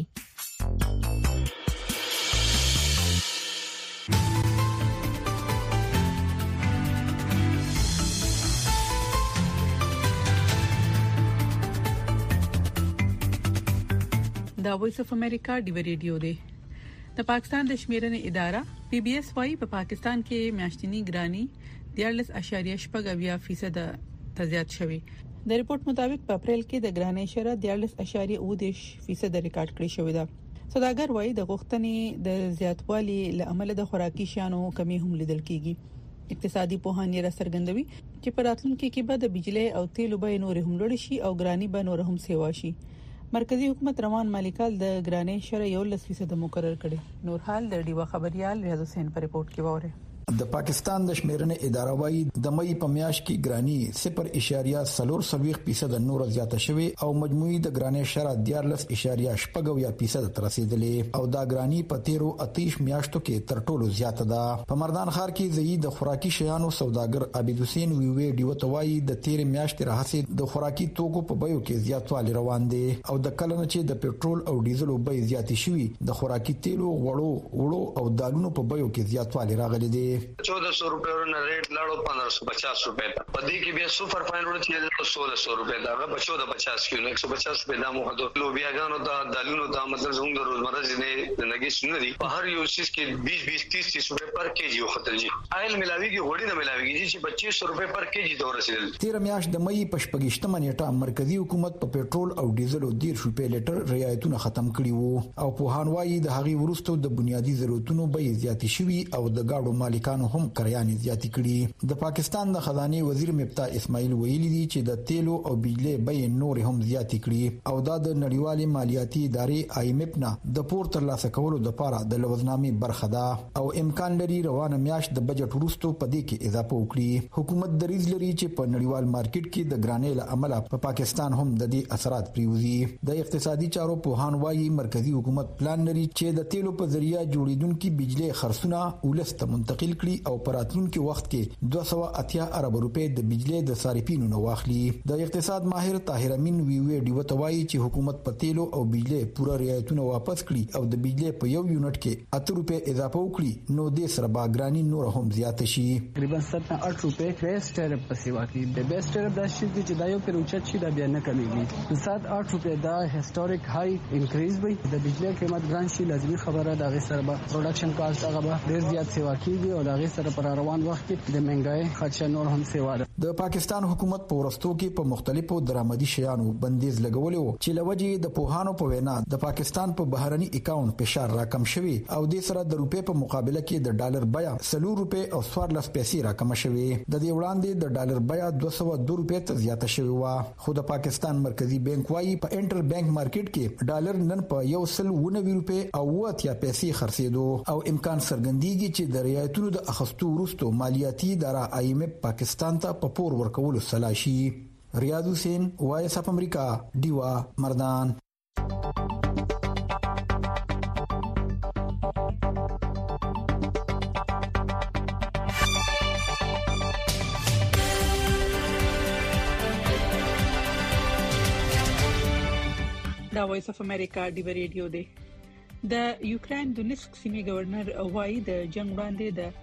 دا وایس اف امریکا دی ریډیو دی. د پاکستان د شمیرنې اداره پی بی ایس وايي په پاکستان کې میاشتنی ګرانی 14.8% ته زیات شوی. د ریپورت مطابق په اپریل کې د ګرانی شرح 14.8% ریکارډ کړی شوی ده. سوداګر وايي د غوښتنې د زیاتوالي لامل د خوراکي شیانو کمی هم لیدل کیږي. اقتصادي پوهان یې راڅرګندوي چې په راتلونکي کې به د بجلی او تیلو بیې نور هم لوړ شي او ګرانی به نور هم سیوا شي. مرکزی حکومت روان مالیکال د ګرانې شرح 11% مقرر کړي. نور حال د ډیوا خبريال ریاض حسین پر رپورت کې وره. د پاکستان د شمیرنې اداره وايي د مې په میاشت کې ګرانی 0.04% نور زیاته شوی او مجموعي د ګرانې شرح 14.8% تر رسیدلې او دا ګرانی په 13 میاشتو کې تر ټولو زیاته ده. په مردان ښار کې زئی د خوراکي شیانو سوداګر عبید حسین وی ډیو توای د 13 میاشتې راهسي د خوراکي توکو په بیو کې زیاتوالی روان دي او د کلن چې د پېټرول او ډیزلو بیې زیاتې شوي د خوراکي تیلو وړو او دالونو په بیو کې زیاتوالی راغلي دي. 1400 روپے نه ریټ لاړو 1550 روپے ته پدې کې بیا سپر فاین ورته چې 1600 روپے دا به 1450 کیلو 150 روپے دا مو هدو لوبیاګانو ته دالونو ته مطلب زموږ د روزمره ژوند سنت دي په هر یو شي کې 20-30 روپے پر کیجی او خطر جی آیل ملاویږي غوړي نه ملاویږي چې 2500 روپے پر کیجی ته رسیدل. 13 میاشت د مې په 28 نیټه مرکزی حکومت په پېټرول او ډیزل 10 روپے لیټر رعایتونه ختم کړي وو او په هانوای د هغي ورستو د بنیادی ضرورتونو به زیات شي او د گاډو مالک هم کریانې زیاتې کړي. د پاکستان د خزانه وزیر مفتا اسماعیل ویلي دي چې د تیلو او بجلی بیې نور هم زیاتې کړي او دا د نړیوالې مالیاتي ادارې IMF نه د پور تر لاسه کولو لپاره د لوزنامې برخه ده او امکان لري لري روانه میاشت د بجټ وروسته په دې کې اضافه وکړي. حکومت دریځ لري چې په نړیوال مارکیټ کې د ګرانۍ له امله په پاکستان هم د دې اثرات پریوزي. د اقتصادي چارو په هان وايي مرکزی حکومت پلان لري چې د تیلو په ذریعہ جوړیدونکو بجلی خرڅونه ولست منتقل کړي او په راتلونکي وخت کې 280 ارب روپے د بجلی د صارفینو نو واخلي. د اقتصاد ماهر طاهر امین وی ډیوتوای چې حکومت په تیلو او بجلی پوره رعایتونه واپس کړي او د بجلی په یو یونټ کې 8 روپے اضافه وکړي نو د سره باګرانی نور هم زیات شي. تقریبا 8 روپے بیس ټیرف په سیوا کې د بیس ټیرف د شي چې دا یو پر اوچت شي دا بیا نه کمیږي. 7-8 روپے دا هیستوریک های انکریز وي. د بجلی قیمت ګران شي لازمي خبره دا غي سره به پروډکشن کاست هغه ډیر زیات سیوا کیږي او دا غي سره پر روان وخت کې د مهنګای خدشه نور هم سیوا ده. د پاکستان حکومت په ورستو کې په مختلفو درآمدي شیانو بندیز لګولې و چې لوجې د پوهانو په وینا د پاکستان په بهرني اکاونټ فشار راکم شوی او د سره د روپے په مقابله کې د ډالر بیا 4 روپے او 14 پیسې راکم شوی. د دې وړاندې د ډالر بیا 202 روپے ته زیاته شوی و. خو د پاکستان مرکزی بانک وايي په انټر بانک مارکیټ کې ډالر نن په 190 روپے او 80 پیسې خرڅېدو او امکان څرګندېږي چې د رعایتونو د اخستو وروسته مالیاتي اداره IMF پاکستان ته په پور ورکولو سلاشي. ریاض حسین وایس اف امریکا دیوا مردان. دا وایس اف امریکا دی ریډیو دی. د یوکرين د نسک سیمې گورنر وایي د جنگ باندې د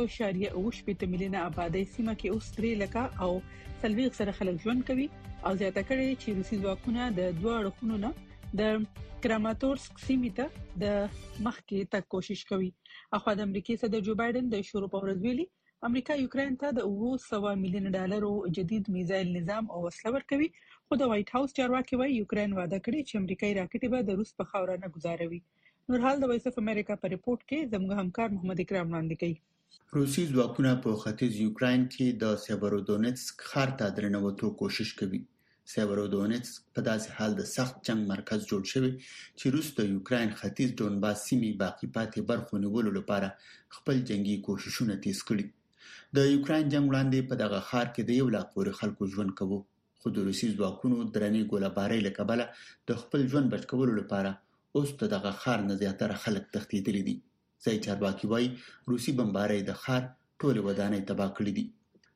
1.8 ملیونه آبادی سیمه کې اوس 3 لکه او سلويغ سره خلک ژوند کوي او زیاته کړي چې روسي ځواکونه د دوه اړخونو نه د کراماتورسک سیمې ته د مخ کې تک کوشش کوي. اخو د امریکای صدر جو بایدن د شروع په ورځ ویلي امریکا یوکرين ته د 900 میلیون ډالرو جدید میزایل نظام او وسله ورکوي. خو د وایټ هاوس چارواکي وايي یوکرين وعده کړی چې امریکایي راکټ به د روس په خاوره نه گزاروي. نورحال د وایس اف امریکا په ریپورت کې زموږ همکار محمد اکرام وړاندې کوي. روسي ځواکونه په ختیځ یوکرين کې د سیبرودونیتسک ښار ته درنوتو کوشش کوي. سیبرودونیتسک په داسې حال د سخت جنگ مرکز جوړ شوی چې روس د یوکرين ختیځ ډونباس سیمې باقی پاتې برخو نیولو لپاره خپل جنگي کوششونه تیز کړي. د یوکرين جنگ وړاندې په دغه ښار کې د 1 لک پورې خلکو ژوند کوي. خو د روسي ځواکونو درنې ګوله‌بارۍ له کبله د خپل ژوند بچ کولو لپاره اوس دغه ښار نه زیاتره خلک تښتېدلي دي. ځای چارواکي وايي روسي بمبارۍ د ښار ټولې ودانۍ تباه کړې دي.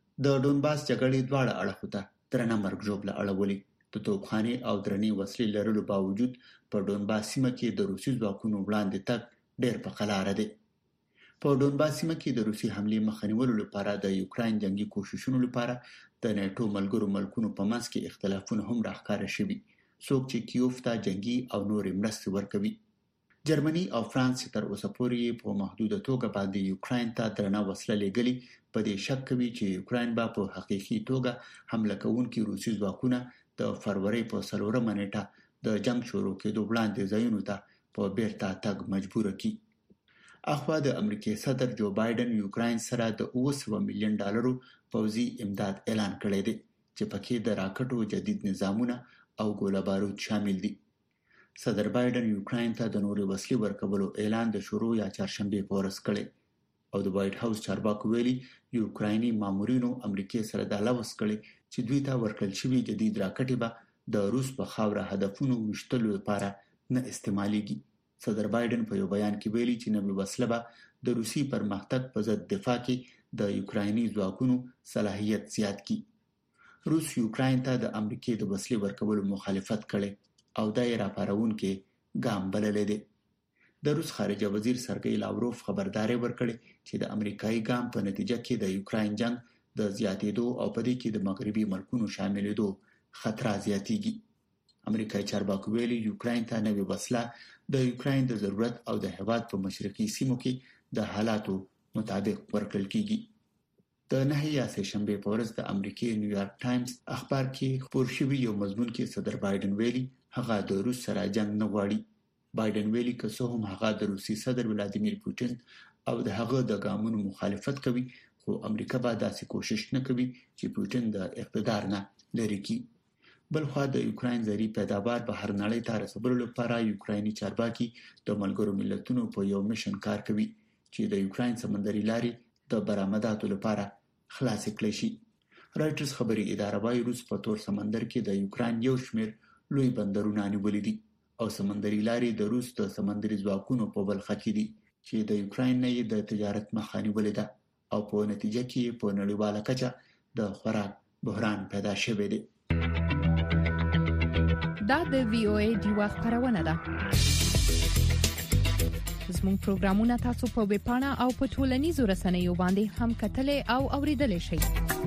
د ډونباس جګړې دواړه اړخو ته درنه مرګ ژوبله اړولې. د توپخانې او درنې وسلې لرلو باوجود په ډونباس سیمه کې د روسي ځواکونو وړاندې تګ ډېر په قلاره دی. په ډونباس سیمه کې د روسي حملې مخه نیولو لپاره د یوکرين جنگي کوششونو لپاره د نیټو ملګرو ملکونو په منځ کې اختلافونه هم راښکاره شوي. څوک چې کیوف ته جنگي او نورې مرستې ورکوي. جرمني او فرانس تر اوسه پورې په محدوده توګه باندې یوکرين ته درنه وسله لېږلي په دې شک کوي چې یوکرين به په حقيقي توګه حمله کوونکي روسي ځواکونه د فروری په 4 نیټه د جنگ شروع کېدو وړاندې ځایونو ته په بیرته تګ مجبور کړي. اخوا د امریکای صدر جو بایدن یوکرين سره د 900 میلیون ډالرو پوځي امداد اعلان کړی دی چې پکې د راکټو جدید نظامونه او ګوله بارود شامل دي. صدر بایدن یوکرين ته د نوري وسلې ورکولو اعلان د شروع یا چهارشنبه په ورځ کړی او د وایټ هاوس چارواکو ویلي یوکرایني مامورینو امریکای سره د لوس کړي چې دوی ته ورکړل شوی جدید راکټ به د روس په خاوره هدفونو وشتلو لپاره نه استعماليږي. صدر بایدن په یو بیان کې ویلي چې نوې وسله به د روسي پرمختګ په ضد دفاع کې د یوکرایني ځواکونو صلاحیت زیات کړي. روس یوکرين ته د امریکای د وسلې ورکولو مخالفت کړي او دای راپارون کې ګام بللې دي. د روس خارجه وزیر سرګئی لاوروف خبرداري ورکړي چې د امریکایي ګام په نتیجه کې د یوکرين جنگ د زیاتېدو او په دې کې د مغربي ملکونو شاملېدو خطر زیاتېږي. امریکایي چارواکو ویلي یوکرين ته نوې وسله د یوکرين د ضرورت او د هیواد په مشرقي سیمو کې د حالاتو مطابق ورکړل کیږي. د 9 یا سهشنبه په ورځ د امریکای نیویارک ټایمز اخبار کې خبر شوی یو مضمون کې صدر بایدن ویلي هغه د روس سره جنگ نه غواړي. بایدن ویلي که څه هم هغه د روسي صدر ولادیمیر پوتین او د هغه د ګامونو مخالفت کوي خو امریکا به داسې کوشش نه کوي چې پوتین د اقتدار نه لري کی. بلخوا د یوکرين زری پیداوار بهر نړۍ ته رسولو لپاره یوکرایني چارواکي د ملګرو ملتونو په یو میشن کار کوي چې د یوکرين سمندري لارې د برآمداتو لپاره خلاص کړي شي. رایټرز خبري اداره وايي روس په تور سمندر کې د یوکرين یو شمېر لوی بندرونه نیولې دي او سمندري لارې د روس د سمندري ځواکونو په بلخه کې دي چې د یوکرين نه د تجارت مخه نیولې ده او په نتیجه کې په نړیواله کچه د خوراک بحران پیدا شوی دی. دا د وی او ای دی وخت خبرونه ده. زموږ پروګرامونه تاسو په ویب پاڼه او په ټولنیزو رسنیو باندې هم کتلای او اوریدلای شئ.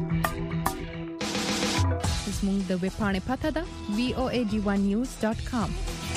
زموږ د ویب پاڼې پته ده voad1news.com.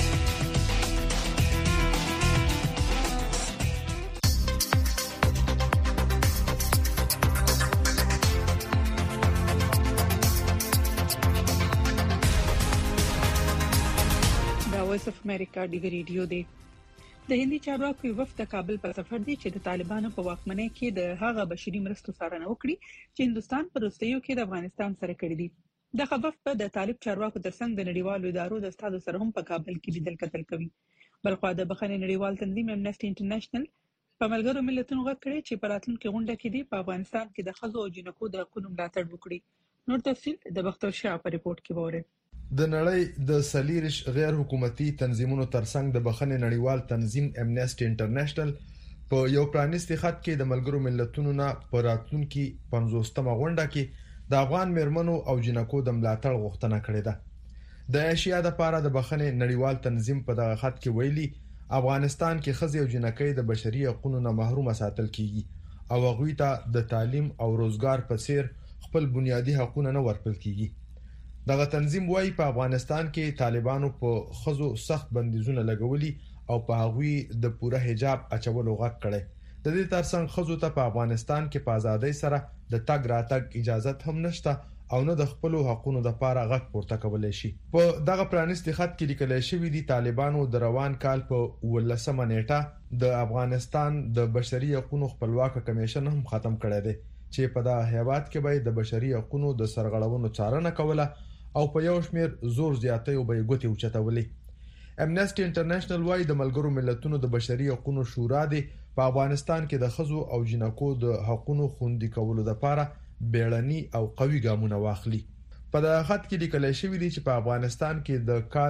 وایس اف امریکا دی ریډیو دی. د هندي چارواکو وفد کابل په سفر دی چې د طالبانو په واکمنۍ کې د هغه بشري مرستو څارنه وکړي چې هندستان په روسیو کې د افغانستان سره کړی دي. د وفد د طالب چارواکو ترڅنګ د نړیوالو ادارو د استادو سره هم په کابل کې لیدل کتل کوي. بلخو د بخښنې نړیوال تنظیم امنیسټي انټرنیشنل په ملګرو ملتونو غوښتي چې په راتلونکي غونډه کې دی په افغانستان کې د ښځو او جنکو د حقوقو ملاتړ وکړي. نور تفصیل د بختور شاه په ریپورت کې وره. د نړۍ د سلیریش غیر حکومتي تنظیمونو ترڅنګ د بخښنې نړیوال تنظیم امنیسټي انټرنیشنل په یو پرانیستي خط کې د ملګرو ملتونو نه په راتلونکي 50مه غونډه کې د افغان مېرمنو او جنکو د ملاتړ غوښتنه کړې ده. د ایشیا د پاره د بخښنې نړیوال تنظیم په دغه خط کې ویلي افغانستان کې ښځې او جنکې د بشري حقوقو نه محروم ساتل کیږي او هغوی ته د تعلیم او روزګار په څیر خپل بنیادي حقوق نه ورکړل کیږي. دغه تنظیم وايي په افغانستان کې طالبانو په خزو سخت بندیزونه لګولي او په هغوی د پوره حجاب اچولو غږ کړي. د دې ترڅنګ خزو ته په افغانستان کې په ازادۍ سره د تګ راتګ اجازه هم نشته او نه د خپل حقوقو لپاره غږ پورته کولای شي. په دغه پرانیستي خط کې لیکل شوی دی طالبانو د روان کال په 18مه نیټه د افغانستان د بشري حقوقو خپلواک کمیشن هم ختم کړی دی چې په دغه هیواد کې به د بشري حقوقو د سرغړونو څارنه کوله او په یو شمېر زور زیاتې او به ګوتې اوچتولې. امنیسټي انټرنیشنل وايي د ملګرو ملتونو د بشري حقوقو شورا دی په افغانستان کې د ښځو او جنکو د حقوقو خوندي کولو لپاره بیړني او قوي ګامونه واخلي. په دغه خط کې لیکل شوی دی چې په افغانستان کې د کال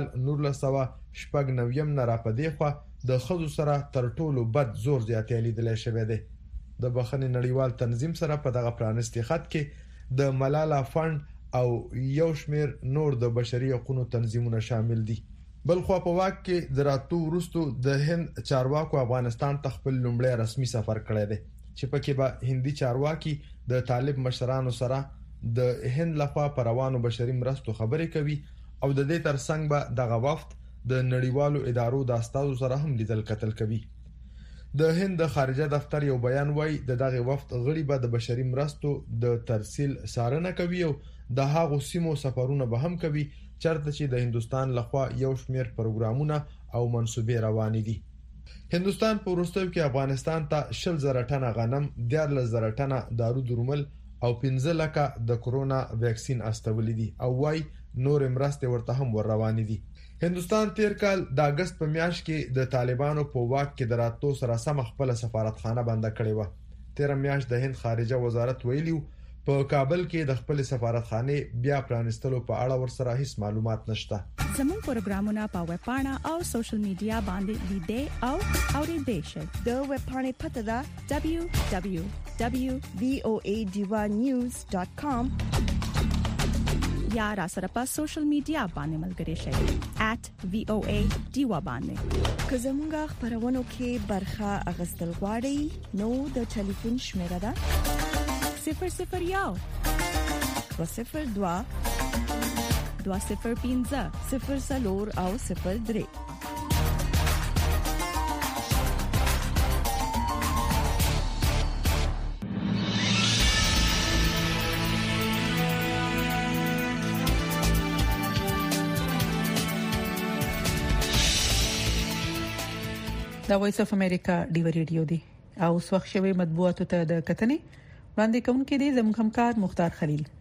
1990 نه را پدې خو د ښځو سره تر ټولو بد زور زیاتې لیدل شوی دی. د بخښنې نړیوال تنظیم سره په دغه پرانیستي خط کې د ملالا فند او یو شمیر نور د بشري حقوقو تنظیمونه شامل دي. بل خو په واک کې دراتو ورستو د هند چارواکو افغانستان ته خپل لومړی رسمي سفر کړی دی چې پکې به هندي چارواکي د طالب مشرانو سره د هند لخوا پر روانو بشري مرستو خبرې کوي او د دې ترڅنګ به دغه وفد د نړیوالو ادارو د استادو سره هم لیدل کتل کوي. د هند د خارجه دفتر یو بیان وایي دغه وفد غړي به د بشري مرستو د ترسیل څارنه کوي او د هغو سیمو سفرونه به هم کوي چرته چې د هندستان لخوا یو شمیر پروګرامونه او منسوبې روان دي. هندستان په وروستیو کې افغانستان ته 20,000 ټنه غنم، 14,000 ټنه دارو درمل او 15 لکه د کورونا ویکسین استولې دي او وايي نور مرستې ورته هم ور روان دي. هندستان تیر کال د اگست په میاشت کې د طالبانو په واک کې دراتو سره سم خپل سفارتخانه بند کړې و. تیر میاشت د هند خارجه وزارت ویلیو په کابل کې د خپل سفارتخانه بیا پرانستلو په اړه ورسره هیڅ معلومات نشته. زموږ پروګرامونه په ویب پاڼه او سوشل میډیا باندې لیدئ او اوریدئ شئ. د ویب پاڼې پته ده www.voad1news.com یا را سره په سوشل میډیا باندې ملګري شئ @voa باندې. که زموږ خبرونو کې برخه اغوستل غواړئ نو د ټلیفون شمیره ده 001 202 205 00 او 03. دا وایس اف امریکا دی ریډیو دی او وخت شوی مطبوعاتو ته د کتنې وړاندې کوونکې دي زموږ همکار مختار خلیل.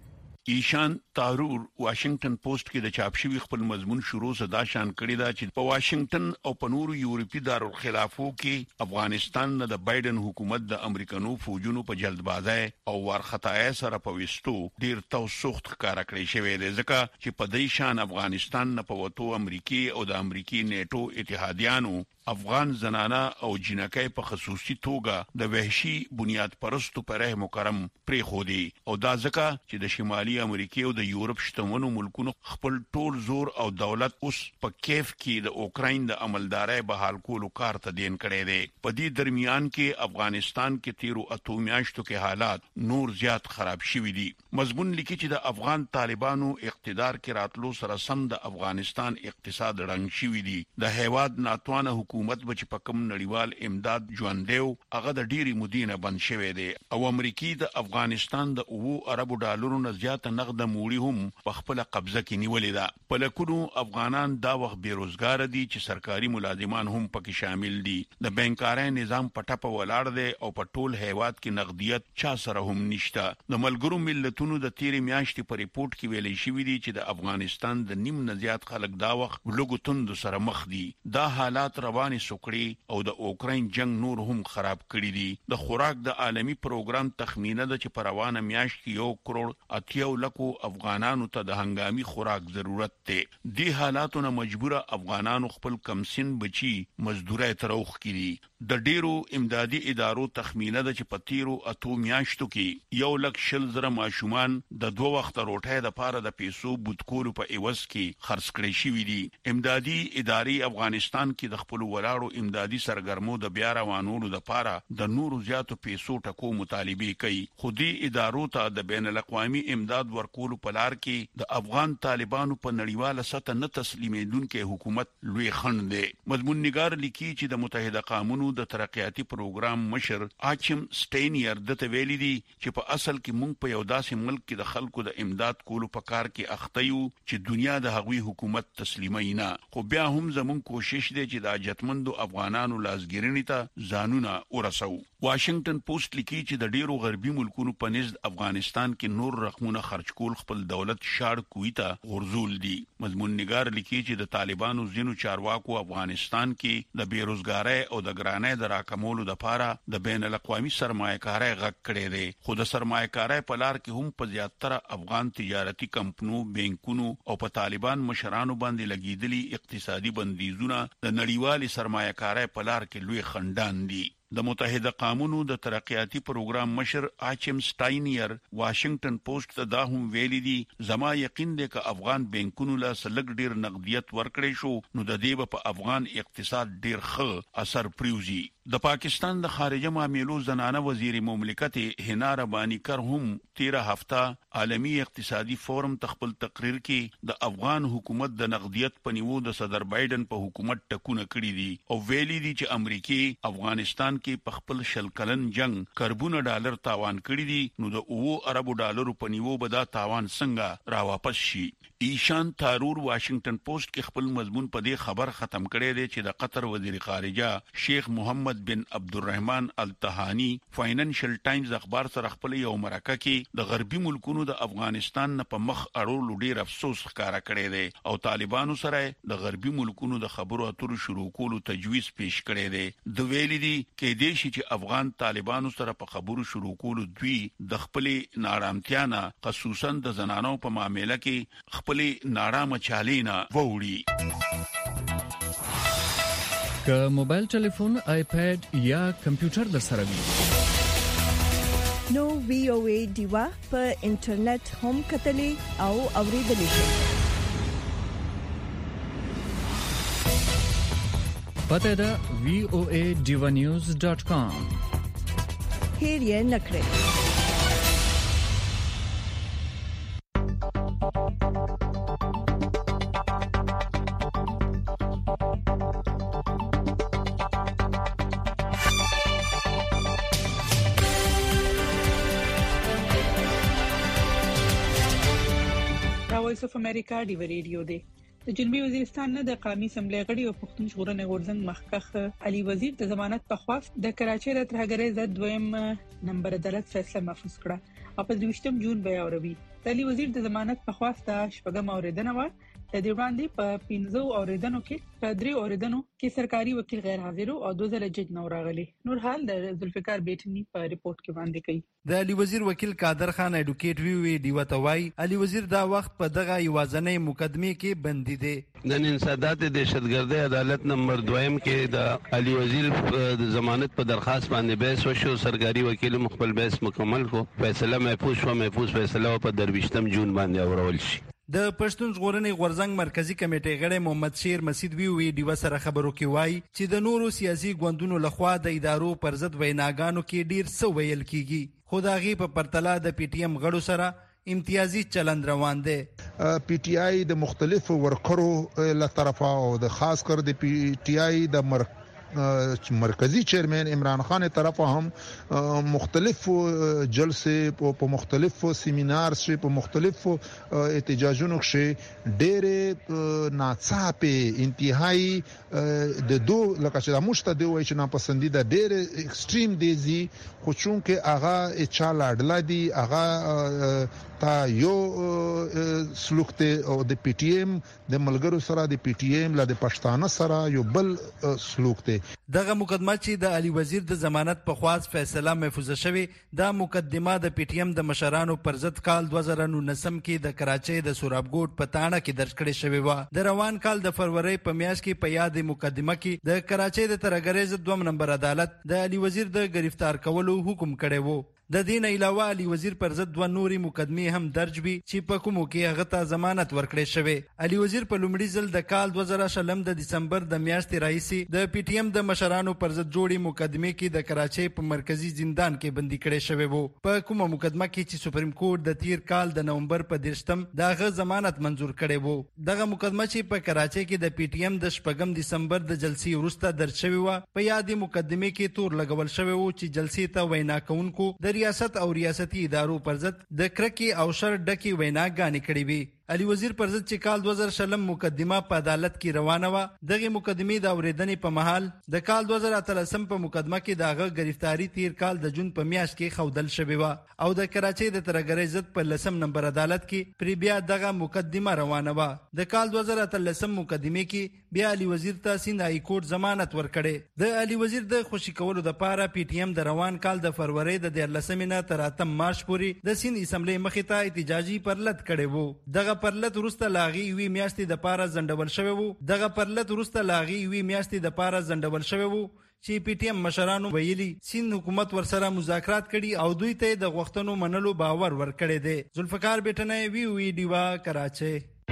ایشان تارور واشنگټن پوسټ کې د چاپ شوی خپل مضمون شروع صدا شان کړی دا چې په واشنگټن او په نورو یورپی دارالخلافو کې افغانستان د بایدن حکومت د امریکانو فوجونو په جلدبازۍ او ورختای سره په وستو ډیر توسخت ښکارا کړی شوی دی ځکه چې په دې شان افغانستان نه په وته امریکای او د امریکای نیټو اتحادیانو افغان زنانه او جنکۍ په خصوصي توګه د وحشي بنیاد پرستو پرې مکرم پرې خودي او دا ځکه چې د شمالي امریکا او د یورپ شتمنو ملکونو خپل ټول زور او دولت اوس په کیف کې د اوکراین د عملدارۍ بحال کولو کار ته دین کړی دی په دې درمیان کې افغانستان کې تیرو اتو میاشتو کې حالات نور زیات خراب شوي دي مضمون لیکي چې د افغان طالبانو اقتدار کې راتلو سره سم د افغانستان اقتصاد رنګ شوي دي د هیواد ناتوانه حکومت بچ په کوم نړیوال امداد ژوندیو هغه د ډيري مدینه بند شوی دی او امریکای د افغانستان د 2 اربو ډالرو نه زیات نقد موړي هم په خپل قبضه کې نیولې ده په لکونو افغانان دا وخت بیروزګار دي چې سرکاري ملازمان هم پکې شامل دي د بانکاري نظام پټه په ولاړ دی او په ټول هیواد کې نقدیت چا سره هم نشته د ملګرو ملتونو د تیرې میاشتې په ریپورت کې ویلي شوی دی چې د افغانستان د نیم نه زیات خلک دا وخت لوګو توند سره مخ دي دا حالات رواني سوکړي او د اوکراین جنگ نور هم خراب کړی دي د خوراک د عالمی پروګرام تخمینه د چې پروانه میاشت کې 1 کروڑ 80 لکو افغانانو ته د هنګامي خوراک ضرورت دی د حالاتونو مجبوره افغانانو خپل کمسن بچي مزدوري تروخ کړي د ډیرو امدادي ادارو تخمینه د چې پتیرو اتو میاشتو کې 1 لک شل زره ماشومان د 2 وخت روټه د پاره د پیسو بوتکولو په ایوس کې خرڅ کړي شوی دي امدادي ادارې افغانستان کې د خپل ولاړو امدادي سرګرمو د بیا روانولو د پاره د نورو زیاتو پیسو ټکو مطالبه کوي خودي ادارو ته د بین الاقوامي امداد ورکولو په لار کې د افغان طالبانو په نړیواله سطح نه تسلیمېدونکو حکومت لوی خند دی مضمون نگار لیکي چې د متحده قومونو د ترقیاتي پروګرام مشر آچم سټینیر د تویلی دي چې په اصل کې مونږ په یو داسې ملک کې د خلکو د امداد کولو په کار کې اخته یو چې دنیا د هغوی حکومت تسلیمای نه خو بیا هم زمون کوشش دی چې د عزتمندو افغانانو لاسګرنی ته ځانونه ورسو واشنگټن پوسټ لیکي چې د ډیرو غربي ملکونو په نزد افغانستان کې نور رقمونه خرج کول خپل دولت شاړ کوي ته غرزول دي مضمون نگار لیکي چې د طالبانو ځینو چارواکو افغانستان کې د بیروزګارۍ او د ګرانۍ د راکمولو لپاره د بین الاقوامي سرمایه‌کارۍ غږ کړی دی خو د سرمایه‌کارۍ په لار کې هم په زیاتره افغان تجارتي کمپنیو بانکونو او په طالبان مشرانو باندې لګیدلي اقتصادي بندیزونه د نړیوالي سرمایه‌کارۍ په لار کې لوی خندان دي د متحده قومونو د ترقیاتي پروګرام مشر آچم سټاینیر واشنگټن پوسټ ته دا هم ویلي دي زما یقین دی چې افغان بانکونو له سلګ ډیر نقدیت ورکړي شو نو د دې په افغان اقتصاد ډیر ښه اثر پریوزي د پاکستان د خارجه معاملو زنانه وزیر مملکت حنا ربانی کر هم 13 هفته عالمی اقتصادي فورم تخپل تقریر کې د افغان حکومت د نقدیت په نیو د صدر بایدن په حکومت ټکونه کړی دي او ویلي دي چې امریکای افغانستان کې په خپل شل کلن جنگ کربونه ډالر تاوان کړی دي نو د 2 اربو ډالرو په نیو به دا تاوان څنګه را واپس شي ایشان تارور واشنگټن پوسټ کې خپل مضمون په دې خبر ختم کړی دی چې د قطر وزیر خارجه شیخ محمد بن عبدالرحمن التهانی فاینانشل ټایمز اخبار سره خپل یو مرکه کې د غربي ملکونو د افغانستان نه په مخ اړول ډیر افسوس ښکارا کړی دی او طالبانو سره د غربي ملکونو د خبرو اترو شروع کولو تجویز پیش کړی دی د ویلي دي کې دې شي چې افغان طالبانو سره په خبرو شروع کولو دوی د خپل نارامتیا نه خصوصا د زنانو په معاملې کې خپل نارامه چالینا ووري که موبایل ټلیفون آیپاد یا کمپیوټر در سره وي نو وی او ای دیوا په انټرنیټ هم کتلې او اوریدلې شي پته دا voadivanews.com هیر یې نکړئ وایس اف امریکا دی ریډیو دی د جنوبي وزیرستان نه د قومي اسمبلی غړي او پښتون ژغورنې غورځنګ مخکخ علي وزیر د ضمانت په خواف د کراچۍ د ترهګرۍ ضد دویم نمبر عدالت فیصله محفوظ کړه او په 20 جون بیا اوروي علي وزیر د ضمانت په خواسته شپږم اوریدنه و د دې وړاندې په 15 اوریدنو کې په 3 اوریدنو کې سرکاري وکیل غیر حاضر او 2000 جج نو راغلي. نور حال د ذوالفقار بیٹنی په ریپورت کې باندې کوي. د علي وزیر وکیل قادر خان اډوکیټ وی دی وتوای علي وزیر دا وخت په دغه یوازنۍ مقدمه کې بندي دي. د انسداد دهشتګردي عدالت نمبر 2 کې د علي وزیر د ضمانت په درخواست باندې بحث وشو. سرکاري وکیل مخبل بحث مکمل کو. فیصله محفوظ فیصله په 28 جون باندې اورول شي. د پښتون ژغورنې غورځنګ مرکزی کمیټې غړی محمد شیر مسید وی دی وسره خبرو کې وای چې د نورو سیاسي ګوندونو لخوا د ادارو پر ضد ویناګانو کې ډیر څه ویل کیږي، خو د هغې په پرتله د پی ټی ایم غړو سره امتیازي چلند روان دی. پی ټی آی د مختلفو ورکرو له طرفه او د خاص کر د پی ټی آی د مرکزی چیرمن عمران خان طرفه هم مختلف جلسه په مختلف سیمینار شي په مختلف احتجاجونو کې ډېر ناڅاپه انتهایی د دو لکه چې د مشته دی وای چې ناپسندیده ډېر ایکستریم دیزي خو چونکه هغه چاله اډلا دی هغه تا یو سلوکته او د پی ټی ایم د ملګرو سره د پی ټی ایم له پښتانه سره یو بل سلوکته. دغه مقدمه چې د علي وزیر د ضمانت په خواص فیصله محفوظه شوی دا مقدمه د پی ټی ایم د مشرانو پر ضد کال 2019 کې د کراچۍ د سورابګوټ په تاڼه کې درج کړې شوی و. د روان کال د فروری په میاشت کې په یاد مقدمه کې د کراچۍ د ترګریز 2 نمبر عدالت د علي وزیر د گرفتار کولو حکم کړی وو. د دین علاوه علي وزیر پر ضد 2 نوري مقدمه هم درج وي چې په کومو کې هغه ته ضمانت ورکړې شوی. علي وزیر په لومړي ځل د کال 2020 د دسمبر د میاشتې راهیسي د پی ټی ایم د مشرانو پر ضد جوړي مقدمه کې د کراچۍ په مرکزی زندان کې بندي کړي شوی وو. په کومه مقدمه کې چې سپریم کورټ د تیر کال د نومبر په 10م دغه ضمانت منزور کړي وو. دغه مقدمه چې په کراچۍ کې د پی ټی ایم د 8 دسمبر د جلسې وروسته درج شوی و په یادې مقدمه کې تور لګول شوی وو چې جلسې ته وینا کوونکو د ریاست او ریاستي ادارو پر ضد د کرکي او شر ډکی ویناګانې کړې وي. علي وزیر پر ضد چې کال 2000 مقدمه په عدالت کې روانه و دغه مقدمې د اوریدنې په محل د کال 2013 په مقدمه کې دغه گرفتاری تیر کال د جون په میاشت کې خودل شوی و او د کراچۍ د ترګری ضد په 10 نمبر عدالت کې پر بیا دغه مقدمه روانه و. د کال 2013 مقدمه کې بیا علي وزیر ته سیند های کورټ ضمانت ورکړي. د علي وزیر د خوشی کولو د پاره پی ټی ایم د روان کال د فروری د 13 نه تر 8 مارچ پورې د سیند اسمبلی مخې ته احتجاجي پرلط کړي وو. دغه پرلط وروسته لاغي وی میاشتې د پاره زندول شوی وو. دغه پرلط وروسته لاغي وی میاشتې د پاره زندول شوی وو چې پی ټی ایم مشرانو ویلي سیند حکومت ورسره مذاکرات کړي او دوی ته د غوښتنو منلو باور ورکړي دي. ذوالفقار بیٹنی وی ډیوا کراچۍ.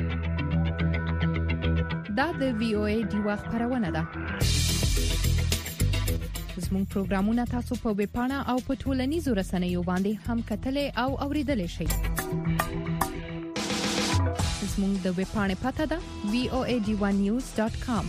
دا د وی او ای ډیوا خبرونه ده. زموږ پروګرامونه تاسو په ویب پاڼه او په ټولنیزو رسنیو باندې هم کتلای او اوریدلای شئ. زموږ د ویب پاڼې پته ده voadivanews.com.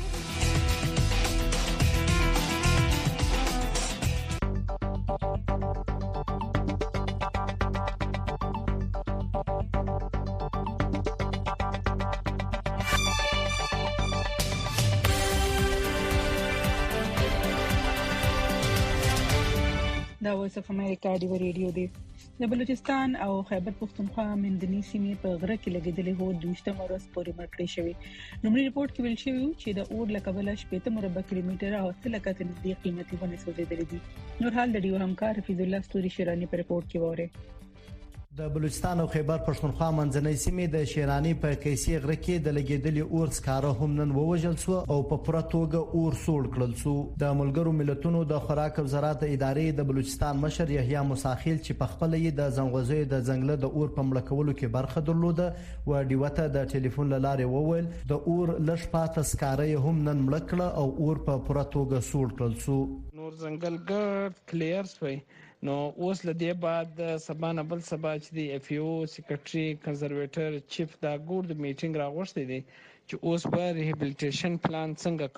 دا وایس اف امریکا دی ریډیو دی. د بلوچستان او خیبر پختونخوا مندني سیمې په غره کې لګیدلې هو 12 ورځ پورې مړکړې شوې. لومړی رپورت کې ویل شوی چې د اور لکبله 80 مربع کیلومتر او 3 لک ته نږدې قیمتي ونه سوځېدلې دي. نور حال د ډیو همکار حفیظ الله ستوري شیرانی په رپورت کې وره. د بلوچستان او خیبر پښتونخوا منځنۍ سیمې د شیرانی په قیسی غره کې د لګیدلې اور سکاره هم نن ووجل سو او په پوره توګه اور سوړ کړل سو. د ملګرو ملتونو د خوراک او زراعت ادارې د بلوچستان مشر یحیی مساخیل چې په خپل یې د زنغوزي د ځنګل د اور په مړ کولو کې برخه درلوده و ډیوته د ټلیفون لاره وویل د اور لږ پاتې سکاره هم نن مړ کړ او اور په پوره توګه سوړ کړل سو. نور ځنګل ګرد کلیر شوی نو اوس لدی بعد سبانه بل سبا چې دی اف یو سیکریټری کنزرویټر چیف دا ګورد میټینګ راغوښتي دي چې اوس په ریهابلیټیشن پلان څنګه کوو.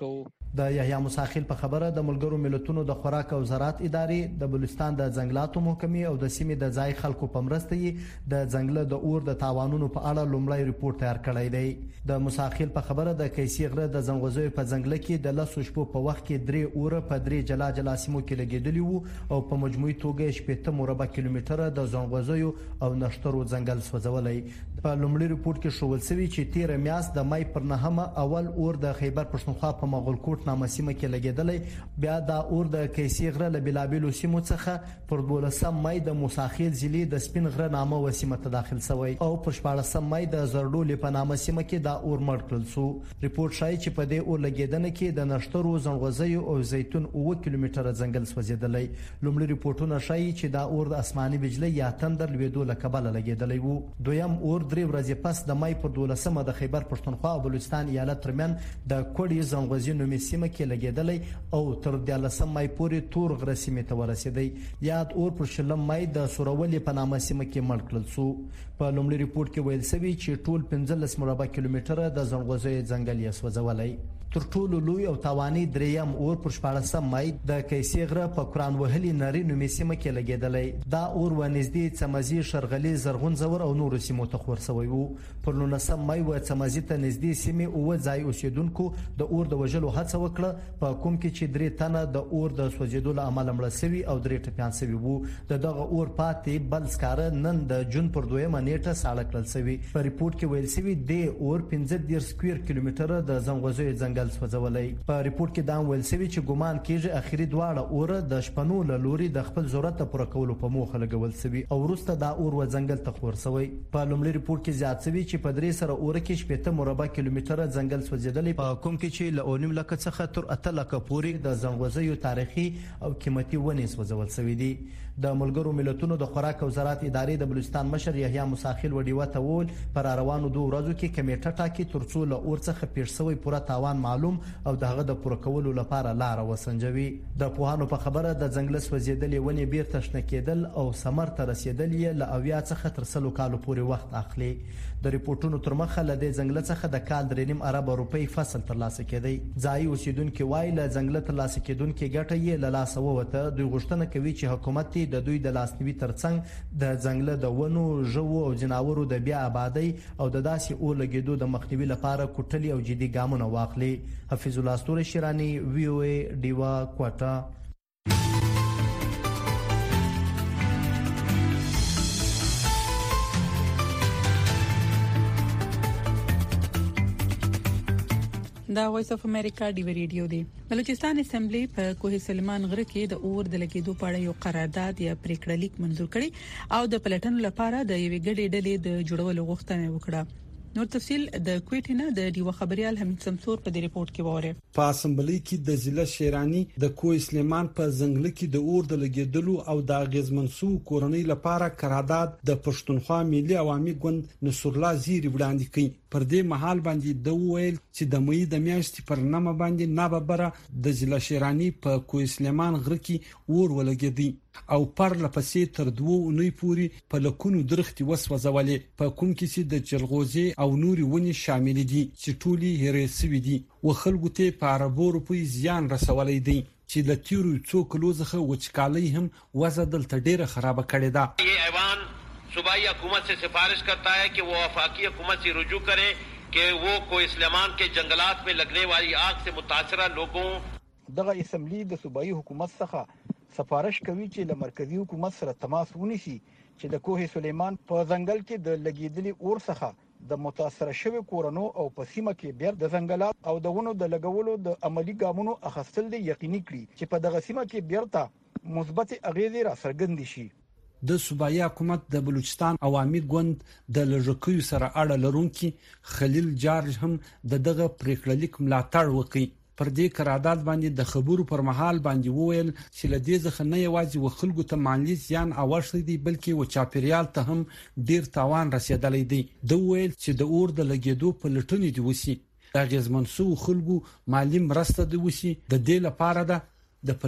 د یحیی مساخیل په خبره د ملګرو ملتونو د خوراک او زراعت ادارې د بلوچستان د ځنګلاتو محکمې او د سیمې د ځای خلکو په مرسته یې د ځنګل د اور د تاوانونو په اړه لومړی ریپورت تیار کړی دی. د مساخیل په خبره د کیسي غره د زنغوزیو په ځنګل کې د 10 شپو په وخت کې 3 اور په 3 جلا جلا سیمو کې لګیدلی وو او په مجموعي توګه 80 مربع کیلومتره د زنغوزیو او نشترو ځنګل سوځولای. په لومړي ریپورت کې شوول شوی چې 13 میاشت د مای پر 9 اول اور د خیبر پښتونخوا په مغولکوټ نامه سیمه کې لګیدلی. بیا دا اور د کیسي غره له بلابلو سیمو څخه پر 12 مای د مساخیل ضلع د سپین غره نامه وسیمه ته داخل شوی او په 14 مای د زردول په نامه سیمه کې دا اور مړ کړل شو. ریپورت شایي چې په دې اور لګیدنه کې د نشترو زنغوزیو او زیتون 9 کیلومتره ځنګل سوځیدلی. لومړي ریپورتونه شایي چې دا اور د اسماني بجلی یا تندر لویدو له کبله لګیدلی وو. دویم اور 3 ورځې پس د مای پر 12 د خیبر پښتونخوا او بلوچستان ایالت ترمن د کوډي زنغوزي نومي سیمه کې لګیدلی او تر 13 مای پورې تور غره سیمه ته ورسېدی. یاد اور پر 16 مای د سورولې په نامه سیمه کې مړ کړل شو. په لومړي ریپورت کې ویل شوی چې ټول 15 مربع کیلومتره د زنغوزي ځنګل یې سوځولای. تر ټولو لوی او تاواني دریم اور پر 14 مای د کیسي غره په قران وهلي نری نومي سیمه کې لګیدلی. دا اور ونځدې څمزي شرغلي زرغون زور او نور سیمو ته خور شوی وو. پر 19 مای و څمزي ته نږدې سیمه او ځای اوسیدونکو د اور د وژلو هڅه وکړه په کوم کې چې 3 تنه د اور د سوځیدو له امله مړ شوي او 3 ټپيان شوي وو. دغه اور پاتې بل سکاره نن د جون پر 2 نیټه ساړه کړل شوی. په ریپورت کې ویل شوی د اور 15 سکوير کیلومتره د زنغوزي ځنګل سوځولای. په ریپورت کې دا ویل شوی چې ګومان کېږي اخیری دواړه اور د شپنو له لوري د خپل ضرورت پوره کولو په موخه لګول شوی او وروسته دا اور و ځنګل ته خور شوی. په لومړي ریپورت کې زیات شوی چې په 3 سره اور کې 80 مربع کیلومتره ځنګل سوځیدلی په کوم کې چې له 9 لک څخه تر 8 لک پورې د زنغوزیو تاریخي او قیمتي ونې سوځول شوی دي. د ملګرو ملتونو د خوراک او زراعت ادارې د بلوچستان مشر یحیی مساخیل وډیوه ته وول پر روانو 2 ورځو کې کمیټه ټاکي ترڅو له اور څخه پیښ شوی پوره تاوان معلوم او دغه د پوره کولو لپاره لار وسنجوي. د پوهانو په خبره د ځنګل سوځیدلې ونې بیرته شنه کېدل او ثمر ته رسیدل یې له 80 څخه تر 100 کالو پورې وخت اخلي. د ریپورتونو تر مخه له دې ځنګل څخه د کال 3.5 ارب روپۍ فصل ترلاسه کېدی. ځای اوسیدونکو وایي له ځنګل ترلاسه کېدونکو ګټه یې له لاسه ووته. دوی غوښتنه کوي چې حکومت د دوی د لاسنیوي ترڅنګ د ځنګل د ونو ژوو او جناورو د بیا آبادی او د داسې اور لګیدو د مخنیوي لپاره کوټلي او جدي ګامونه واخلي. حفیظ الله استور شیرانی وی او ای دیوا کوټا. دا وایس اف امریکا ډیو ریډیو دی. بلوچستان اسمبلی په کوه سلیمان غره کې د اور د لګیدو په اړه یو قرارداد یا پریکړه لیک منزور کړي او د پلټنو لپاره د یوې ګډې ډلې د جوړولو غوښتنه وکړه. نور تفصيل د کویټینا د دیو خبريال حمید سمسور په دې ریپورت کې وره. په اسمبلی کې د ضلع شیرانی د کوه سلیمان په ځنګل کې د اور د لګیدلو او د غزمنسو کورنۍ لپاره قرارداد د پښتونخوا ملي عوامي ګوند نصر الله زیری وړاندې کړي. پر دې محل باندې د ویل چې د مې د میاشتې پر نامه باندې ناببره د ضلع شیرانی په کوه سلیمان غره کې اور ولګیدي او پر لپسې تر 2 اونۍ پورې په لکونو درختي وسوځولې. په کوم کې چې د جلغوزي او نوري ونی شامل دي چې ټولي هرڅوي دي او خلکو ته په عربو روپی زیان رسولې دي چې د تیرو څو کلو ځخه وچکالۍ هم وضع دلته ډیره خراب کړې ده. یہ ایوان صوبائی حکومت سے سفارش کرتا ہے کہ وہ وفاقی حکومت سے رجوع کرے کہ وہ کوہ سلیمان کے جنگلات میں لگنے والی آگ سے متاثرہ لوگوں. دغه اسمبلی د صوبائی حکومت څخه سفارش کوي چې له مرکزی حکومت سره تماس ونیسي چې د کوه سلیمان په ځنګل کې د لګیدلي اور څخه د متاثر شوی کورونو او په سیمه کې بیر د ځنګلات او د ونو د لګولو د عملی ګامونو اخیستل دي یقیني کړي چې په دغه سیمه کې بیرته مثبت اغیزې را څرګندې شي. د صوبایي حکومت د بلوچستان عوامي ګوند د لږکیو سره اړه لرونکي خلیل جارج هم دغه پریکړه لیک ملاتړ وکړي. پر دې قرارداد باندې د خبرو پر مهال باندې وویل چې لدې ځخه نه یوازې وخلکو ته مالی زیان اوښتي دي بلکې و چاپیریال ته هم ډیر تاوان رسیدلی دی. د ویل چې د اور د لګیدو په لټونې دی وسی د غزمنسو خلکو مالی مرسته دی وسی د دې لپاره د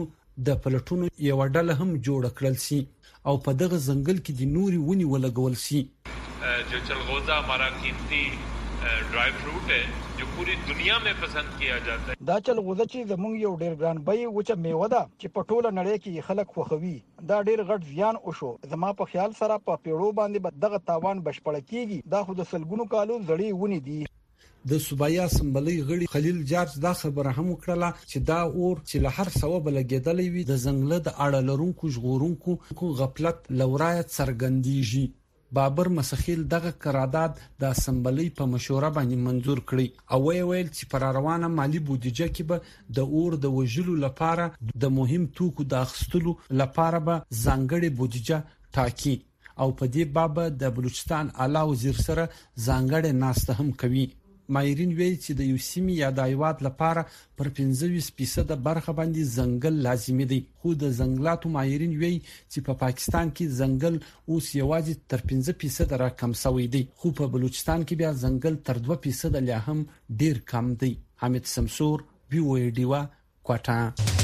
پلټونو یو ډله هم جوړ کړل شي او په دغه ځنګل کې د نوري ونی ولګول شي. जो चलगोजा हमारा कीमती ड्राई फ्रूट है जो पूरी दुनिया में पसंद किया जाता है। دا چل غوځه چې زمونږ یو ډیر ګران بای وچه میوه ده چې په ټوله نړۍ کې خلک خوښوي. دا ډیر غټ زیان وشو. زما په خیال سره په پیړو باندې دغه تاوان بشپړ کیږي. دا خو د سلګونو کالو زړې ونی دي. د صوبایي اسمبلی غړي خلیل جارج دا خبره هم وکړه چې دا اور چې له هر سبب لګیدلې وي د زنګله د اړه لرونکو ژغورونکو غفلت لورایت سرګندېږي. بابر مسخیل دغه قرارداد د اسمبلی په مشوره باندې منزور کړی او ویل چې پر روانه مالی بودیجه کې به د اور د وژلو لپاره د مهم توکو د اخستلو لپاره به ځانګړي بودیجه ټاکي او په دې باب د بلوچستان اعلی وزیر سره ځانګړي ناسته هم کوي. ماهرین وایي چې د یو سیمې یا د ایواد لپاره پر 25% برخه باندې ځنګل لازمي دی. خو د ځنګلاتو ماهرین وایي چې په پاکستان کې ځنګل اوس یوازې تر 15% راکم شوی دی، خو په بلوچستان کې بیا ځنګل تر 2% لا هم ډیر کم دی. حمید سمسور BOA ډیوا کوټا.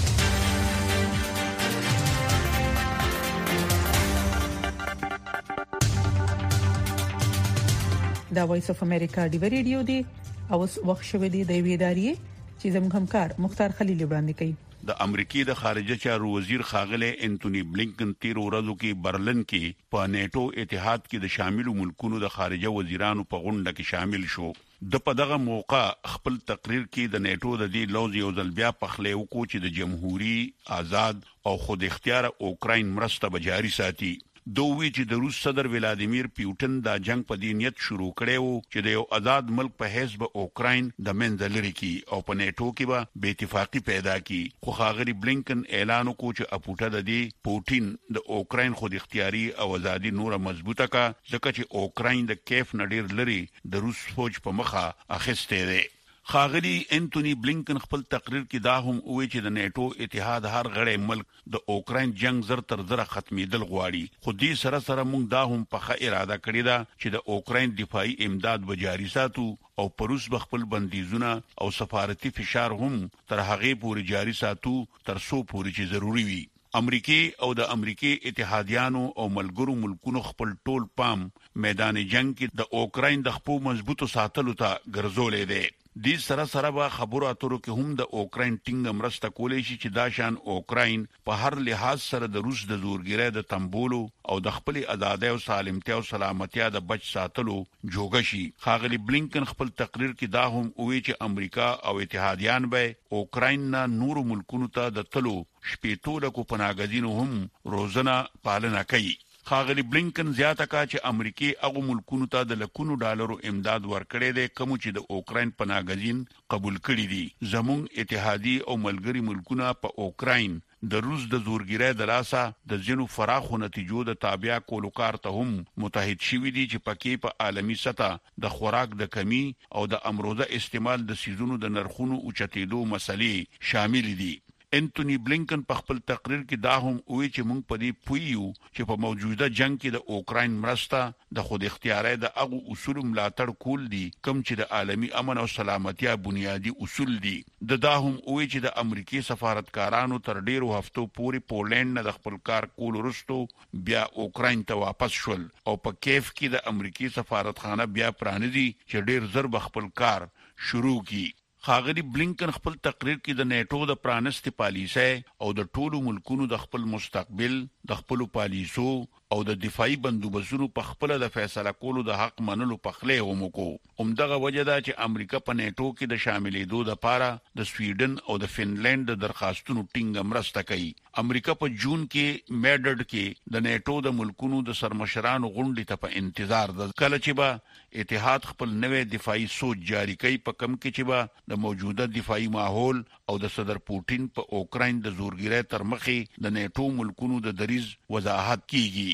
دا وایس اف امریکا دی ریډیو دی او وخت شوه دی د ویداری چې زموږ همکار مختار خلیل وړاندې کوي. د امریکای د خارجه چارو وزیر خاغله انټونی بلینکن تیر ورځو کې برلن کې په نیټو اتحاد کې د شامل ملکونو د خارجه وزیرانو په غونډه کې شامل شو. د په دغه موقع خپل تقریر کې د نیټو د دې لوز یو ځل بیا پخلی وکړو چې د جمهوریت آزاد او خود اختیار اوکراین مرسته به جاری ساتي. دوی چې د روس صدر ولادیمیر پیوټن دا جنگ په دینیت شروع کړي وو چې د یو آزاد ملک په حیث به اوکراین د منځ لري کی او په نیټو کې به بې اتفاقی پیدا کی. خو خاغلی بلینکن اعلان وکړ چې اپوټه د دې پوټین د اوکراین خود اختیاري او ازادي نور مضبوطه کا ځکه چې اوکراین د کیف نډیر لري د روس فوج په مخه اخیسته ده. خاغلی انټونی بلینکن خپل تقریر کې دا هم وایي چې د نیټو اتحاد هر غړی ملک د اوکراین جنگ زر تر زر ختمېدل غواړي. خو دې سره سره موږ دا هم په ښه اراده کړې ده چې د اوکراین دفاعي امداد به جاري ساتو او پروس بخپل بندیزونه او سفارتي فشار هم تر هغه پورې جاري ساتو تر څو پورې چې ضروری وي. امریکای او د امریکای اتحادیانو او ملګرو ملکونو خپل ټول پام میدان جنگ کې د اوکراین د خپل مضبوطو ساتلو ته ګرځولې ده. دې سره سره به خبرو اترو کې هم د اوکراین ټینګ مرسته کولای شي چې دا شان اوکراین په هر لحاظ سره د روس د زورګیرۍ د تنبولو او د خپل آزادۍ او سالمتیا او سلامتیا د بچ ساتلو جوګه شي. خاغلی بلینکن خپل تقریر کې دا هم وایي چې امریکا او اتحادیان به اوکراین نه نور ملکونو ته د تلو شپېتو لکو پناهګزینو هم روزنه پالنه کوي. خاغلی بلینکن زیاته کا چې امریکای هغه ملکونو ته د لکونو ډالرو امداد ورکړي دي کوم چې د اوکراین پناهګزین قبول کړي دي. زموږ اتحادی او ملګری ملکونه په اوکراین د روس د زورګیرۍ د لاسه د ځینو فراخو نتیجو د تابع کولو کار ته هم متحد شوي دي چې پکې په عالمي سطح د خوراک د کمی او د امروزه استعمال د سیزونو د نرخونو اوچتېدو مسلې شامل دي. انټونی بلینکن په خپل تقریر کې دا هم وایي چې موږ په دې پویو چې په موجوده جنگ کې د اوکراین مرسته د خود اختیاري د هغه اصول ملاتړ کول دي کوم چې د عالمي امن او سلامتیا بنیادی اصول دي. دا هم وایي چې د امریکای سفارتکارانو تر ډیرو هفتو پورې پولند نه د خپل کار کول وروسته بیا اوکراین ته واپس شول او په کیف کې د امریکای سفارتخانه بیا پرانیزي چې ډیر زر خپل کار شروع کی. خاغلی بلینکن خپل تقریر کې د نیټو د پرانستي پالیسۍ او د ټولو ملکونو د خپل مستقبل د خپل پالیسو او د دفاعي بندوبستونو په خپل د فیصله کولو د حق منلو په خله ومکو. همدغه وجه ده چې امریکا په نیټو کې د شاملېدو لپاره د سویډن او د فنلند د درخواستونو ټینګ مرسته کوي. امریکا په جون کې میډرډ کې د نیټو د ملکونو د سرمشرانو غونډې ته په انتظار ده کله چې به اتحاد خپل نوې دفاعي سوچ جاری کوي په کم کې چې به د موجوده دفاعي ماحول او د صدر پوټین په اوکراین د زورګیرۍ تر مخې د نیټو ملکونو د دریز وضاحت کیږي.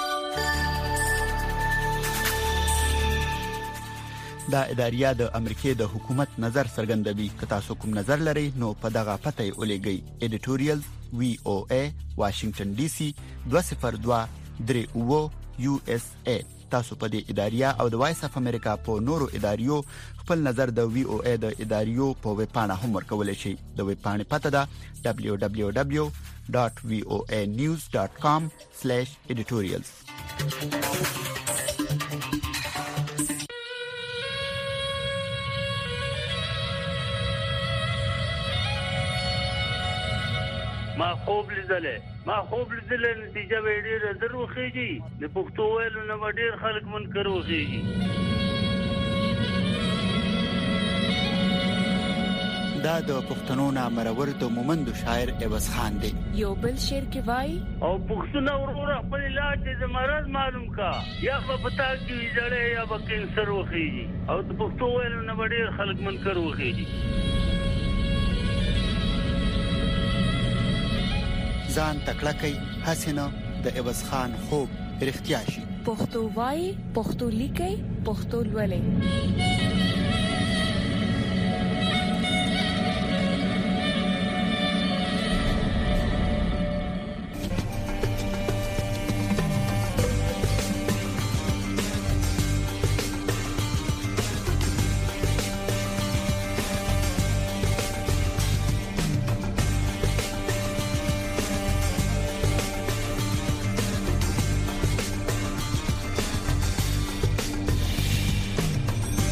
دا اداریه د امریکای د حکومت نظر څرګندوي. که تاسو کوم نظر لرئ نو په دغه پته ولېږئ. ایډیټوریال VOA واشنگټن DC 20239 USA. تاسو په دې اداریه او د وایس اف امریکا په نورو اداریو خپل نظر د VOA د اداریو په ویب پاڼه هم ورکولای شئ. د ویب پاڼې پته ده www.voanews.com/editorials. ما خوب لیدل نتیجه ډېر دروخیږي د پښتو ویلو نه ډېر خلک منکر وخیږي. دا د پښتنو نامرور د مومند شاعر عوض خان دی. یو بل شعر کې وای او پښتون ورور خپل علاج د مرض معلوم کا یا په پتا کې جړې یا په کینسر وخیږي او د پښتو ویلو نه ډېر خلک منکر وخیږي. ځان تکړه کوي حسینه د عوض خان خوب رښتیا شي. پښتو وای، پښتو لیکي، پښتو لولي.